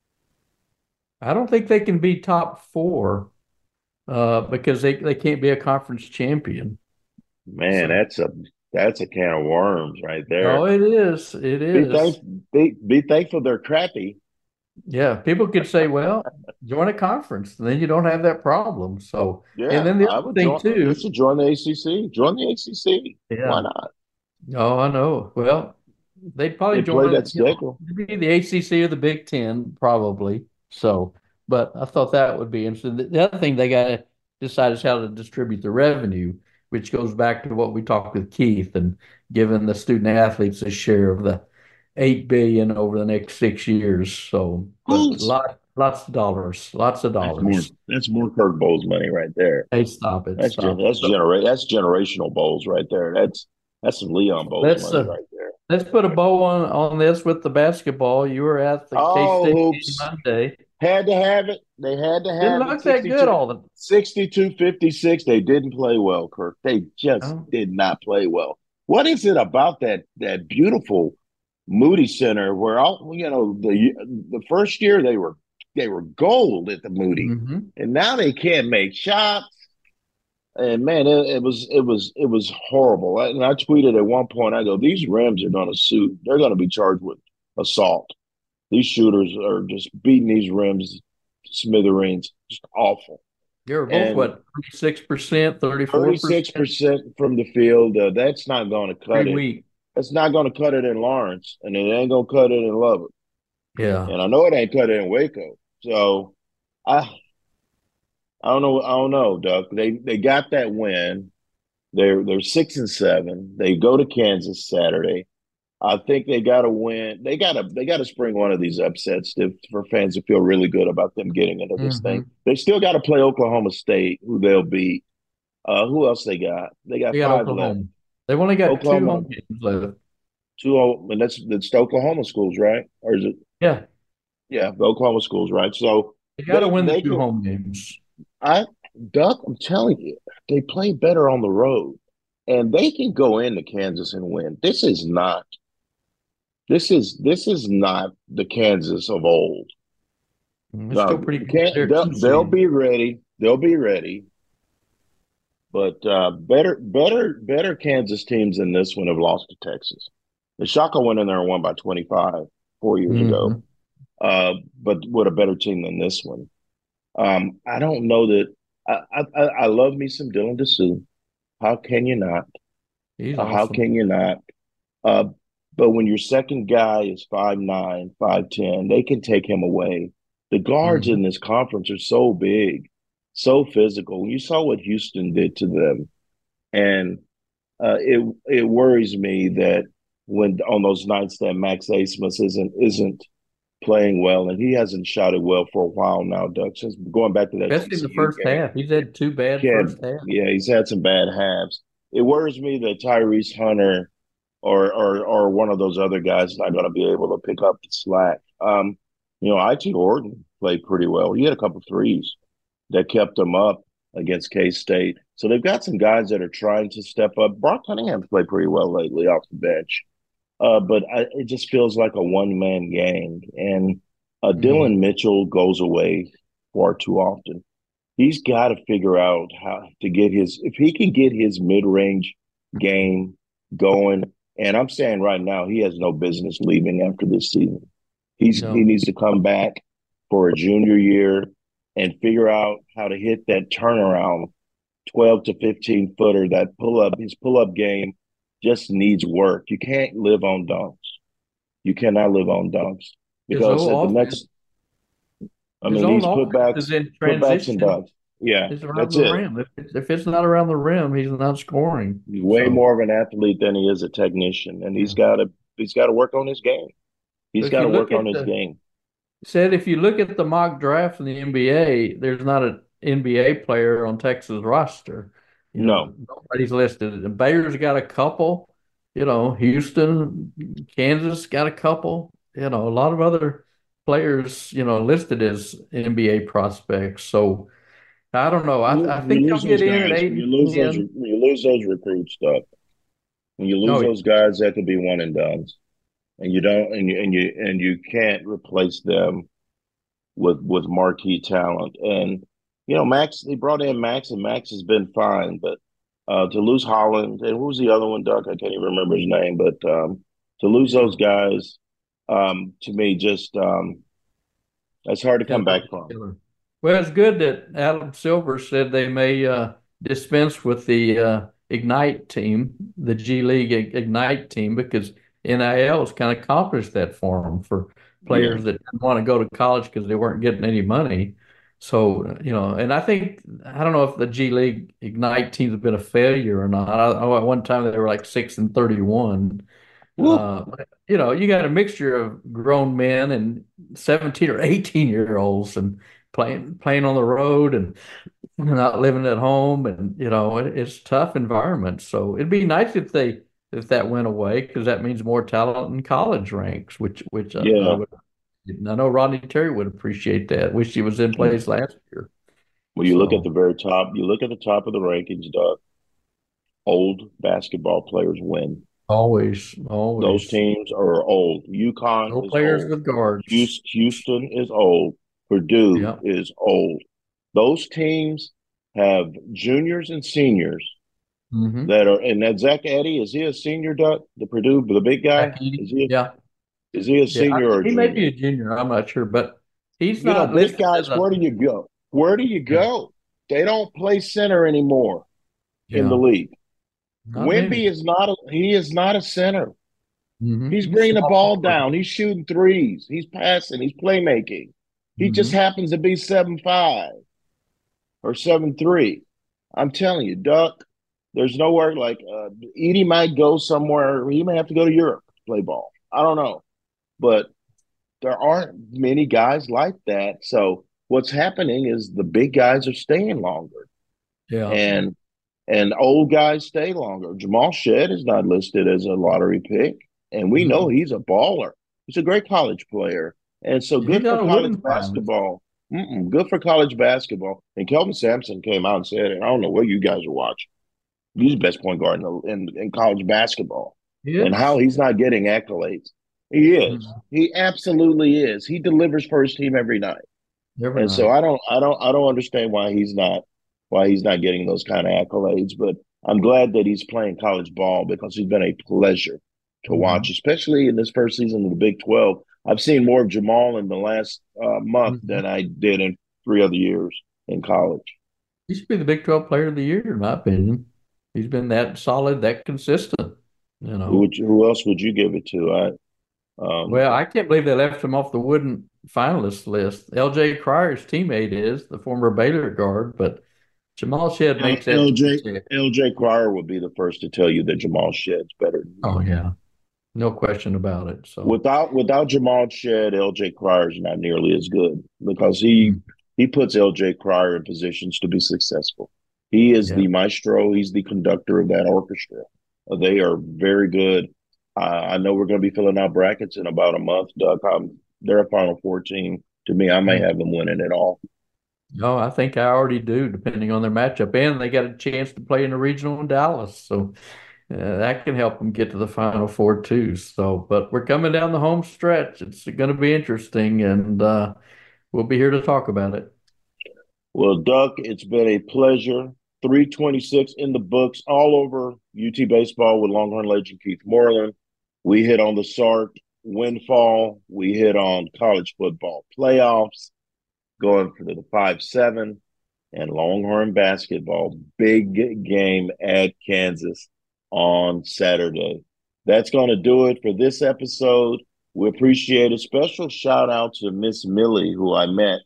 I don't think they can be top four uh, because they they can't be a conference champion. Man, so. that's a That's a can of worms right there. Oh, it is. It is. Be, thank, be, be thankful they're crappy. Yeah, people could say, well, join a conference, and then you don't have that problem. So, and Yeah, then the I other would thing join. They too, should join the A C C. Join the A C C. Why yeah. not? Oh, I know. Well, they'd probably They play that join, you know, schedule. maybe the A C C or the Big Ten, probably. So, but I thought that would be interesting. The the other thing they got to decide is how to distribute the revenue, which goes back to what we talked with Keith and giving the student athletes a share of the eight billion over the next six years. So, but Who's lot, lots of dollars, lots of That's more. dollars. That's more Kirk Bowles money right there. Hey, stop it, That's gen- stop it. that's So genera- That's generational Bowles right there. That's that's some Leon Bowles let's money uh, right there. let's put a bow on on this with the basketball. You were at the Oh, K-State game hoops Monday. had to have it. They had to Didn't have it. look that good sixty-two, all the sixty-two fifty-six. They didn't play well, Kirk. They just time. did not play well. What is it about that that beautiful Moody Center where all you know the the first year they were they were gold at the Moody, Mm-hmm. and now they can't make shots. And man, it, it was it was it was horrible. And I tweeted at one point, I go, these rims are going to sue. They're going to be charged with assault. These shooters are just beating these rims to smithereens. Just awful. You were both And what, thirty-six percent, thirty-four percent, thirty-six percent from the field, uh, that's not going to cut pretty it. weak. That's not going to cut it in Lawrence, and it ain't going to cut it in Lubbock. Yeah. And I know it ain't cut it in Waco. So I I don't know. I don't know, Duck. They they got that win. They're they're six and seven. They go to Kansas Saturday. I think they got to win. They got to they got to spring one of these upsets to, for fans to feel really good about them getting into this Mm-hmm. thing. They still got to play Oklahoma State, who they'll beat. Uh, who else they got? They got They got five left. Oklahoma. They've only got two Oklahoma, home games left. two, oh, and that's that's the Oklahoma schools, right? Or is it? Yeah. Yeah, the Oklahoma schools, right? So They got to they win the they two could. home games. I Duck, I'm telling you, they play better on the road, and they can go into Kansas and win. This is not. This is this is not the Kansas of old. Mm, It's still No, pretty good. can't They're they'll, two they'll seed. be ready. They'll be ready. But uh, better, better, better Kansas teams than this one have lost to Texas. The Shaka went in there and won by twenty-five four years ago. Mm-hmm. Uh, but with a better team than this one. Um, I don't know that. I, I I love me some Dylan DeSue. How can you not? He's Uh, how awesome. can you not? Uh, but when your second guy is five nine, five ten, they can take him away. The guards Mm-hmm. in this conference are so big, so physical. You saw what Houston did to them, and uh, it it worries me that when on those nights that Max Asmus isn't isn't playing well, and he hasn't shot it well for a while now, Doug. Since going back to that Especially in the T C U first game, half. He's had two bad he had first half. yeah, he's had some bad halves. It worries me that Tyrese Hunter or or or one of those other guys is not going to be able to pick up the slack. Um, you know, I T Orton played pretty well. He had a couple threes that kept them up against K State. So they've got some guys that are trying to step up. Brock Cunningham's played pretty well lately off the bench. Uh, but I, it just feels like a one man gang. And uh, Mm-hmm. Dylan Mitchell goes away far too often. He's got to figure out how to get his, if he can get his mid range game going. And I'm saying right now, he has no business leaving after this season. He's he No. needs to come back for a junior year and figure out how to hit that turnaround twelve to fifteen footer, that pull up, his pull up game just needs work. You can't live on dunks. You cannot live on dunks His because at the whole offense, next, I his mean, own these offense is putbacks, in putbacks and transition. dunks. Yeah, It's around that's the it. rim. If it's, if it's not around the rim, he's not scoring. He's way So, more of an athlete than he is a technician, and he's yeah. got to he's got to work on his game. So He's if got you to look work on at his the game. said if you look at the mock draft in the N B A, there's not an N B A player on Texas roster. You know, No, nobody's listed. The Bayer's got a couple. You know, Houston, Kansas got a couple. You know, a lot of other players, you know, listed as N B A prospects. So I don't know. you, I I you think they'll lose those get in at guys eight when you and lose those ten. when you lose those recruit stuff. When you lose Oh, those guys, that could be one and done, and you don't and you and you and you can't replace them with with marquee talent. And you know, Max, they brought in Max, and Max has been fine. But uh, to lose Holland, and who's the other one, Doug? I can't even remember his name. But um, to lose those guys, um, to me, just um, That's hard to come back from. Well, it's good that Adam Silver said they may uh, dispense with the uh, Ignite team, the G League Ignite team, because N I L has kind of accomplished that for them, for players yeah. that didn't want to go to college because they weren't getting any money. So, you know, and I think, I don't know if the G League Ignite teams have been a failure or not. I know at one time they were like six and thirty-one. Uh, you know, you got a mixture of grown men and seventeen or eighteen year olds and playing, playing on the road and not living at home. And, you know, it, it's a tough environment. So it'd be nice if they, if that went away, because that means more talent in college ranks, which, which yeah. I, I would, I know Rodney Terry would appreciate that. Wish he was in place last year. Well, you so. look at the very top, you look at the top of the rankings, Doug, old basketball players win. Always, always. Those teams are old. UConn no is players old. with guards. Houston is old. Purdue yep. is old. Those teams have juniors and seniors mm-hmm. that are, and that Zach Edey, is he a senior, Doug? The Purdue, the big guy? Is he a, yeah. Is he a senior yeah, I, or a he junior? He may be a junior. I'm not sure, but he's you not. Know, big guys, a, where do you go? Where do you go? Yeah. They don't play center anymore yeah. in the league. Not Wemby many. is not a he is not a center. Mm-hmm. He's bringing he's the ball forward. down. He's shooting threes. He's passing. He's playmaking. He mm-hmm. just happens to be seven five or seven three. I'm telling you, Duck, there's nowhere like uh, Edey might go somewhere. He may have to go to Europe to play ball. I don't know. But there aren't many guys like that. So what's happening is the big guys are staying longer. Yeah. And And old guys stay longer. Jamal Shead is not listed as a lottery pick, and we mm-hmm. know he's a baller. He's a great college player, and so good for college basketball. Mm-mm, good for college basketball. And Kelvin Sampson came out and said, and I don't know what you guys are watching. He's the best point guard in, the, in, in college basketball, and how he's not getting accolades. He is. Mm-hmm. He absolutely is. He delivers for his team every night, every and night. so I don't, I don't, I don't understand why he's not. why he's not getting those kind of accolades. But I'm glad that he's playing college ball because he's been a pleasure to mm-hmm. watch, especially in this first season of the Big twelve. I've seen more of Jamal in the last uh, month mm-hmm. than I did in three other years in college. He should be the Big twelve Player of the Year, in my opinion. He's been that solid, that consistent. You know, Who, would you, who else would you give it to? I, um, well, I can't believe they left him off the Wooden finalist list. L J Cryer's teammate is the former Baylor guard, but Jamal Shead makes that. L J L J Cryer would be the first to tell you that Jamal Shead's better than Oh yeah. No question about it. So without without Jamal Shead, L J Cryer is not nearly as good because he mm-hmm. he puts L J Cryer in positions to be successful. He is yeah. the maestro, he's the conductor of that orchestra. Uh, they are very good. Uh, I know we're going to be filling out brackets in about a month, Doug. I'm, they're a Final Four team. To me, I may have them winning it all. No, I think I already do, depending on their matchup. And they got a chance to play in the regional in Dallas. So uh, that can help them get to the Final Four, too. So, but we're coming down the home stretch. It's going to be interesting, and uh, we'll be here to talk about it. Well, Duck, it's been a pleasure. three twenty-six in the books all over U T baseball with Longhorn legend Keith Moreland. We hit on the Sark windfall. We hit on college football playoffs. Going for the five seven and Longhorn basketball, big game at Kansas on Saturday. That's going to do it for this episode. We appreciate a special shout out to Miss Millie, who I met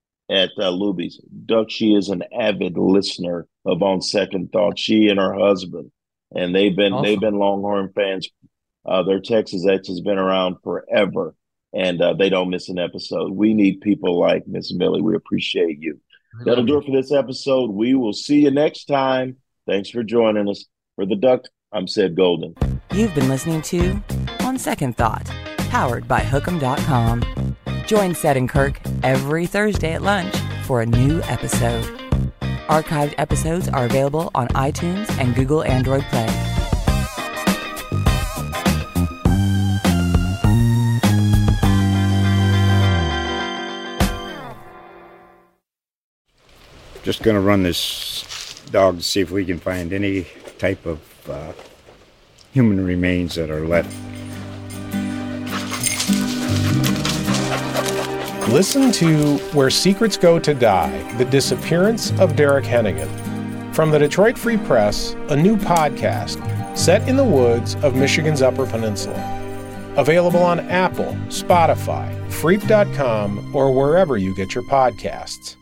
at uh, Luby's. Duck, she is an avid listener of On Second Thought. She and her husband, and they've been awesome. they've been Longhorn fans. Uh, their Texas X has been around forever. And uh, they don't miss an episode. We need people like Miss Millie. We appreciate you. That'll do it for this episode. We will see you next time. Thanks for joining us. For the Duck, I'm Sed Golden. You've been listening to On Second Thought, powered by Hook'em dot com. Join Sed and Kirk every Thursday at lunch for a new episode. Archived episodes are available on iTunes and Google Android Play. Just going to run this dog to see if we can find any type of uh, human remains that are left. Listen to Where Secrets Go to Die, The Disappearance of Derek Hennigan. From the Detroit Free Press, a new podcast set in the woods of Michigan's Upper Peninsula. Available on Apple, Spotify, Freep dot com, or wherever you get your podcasts.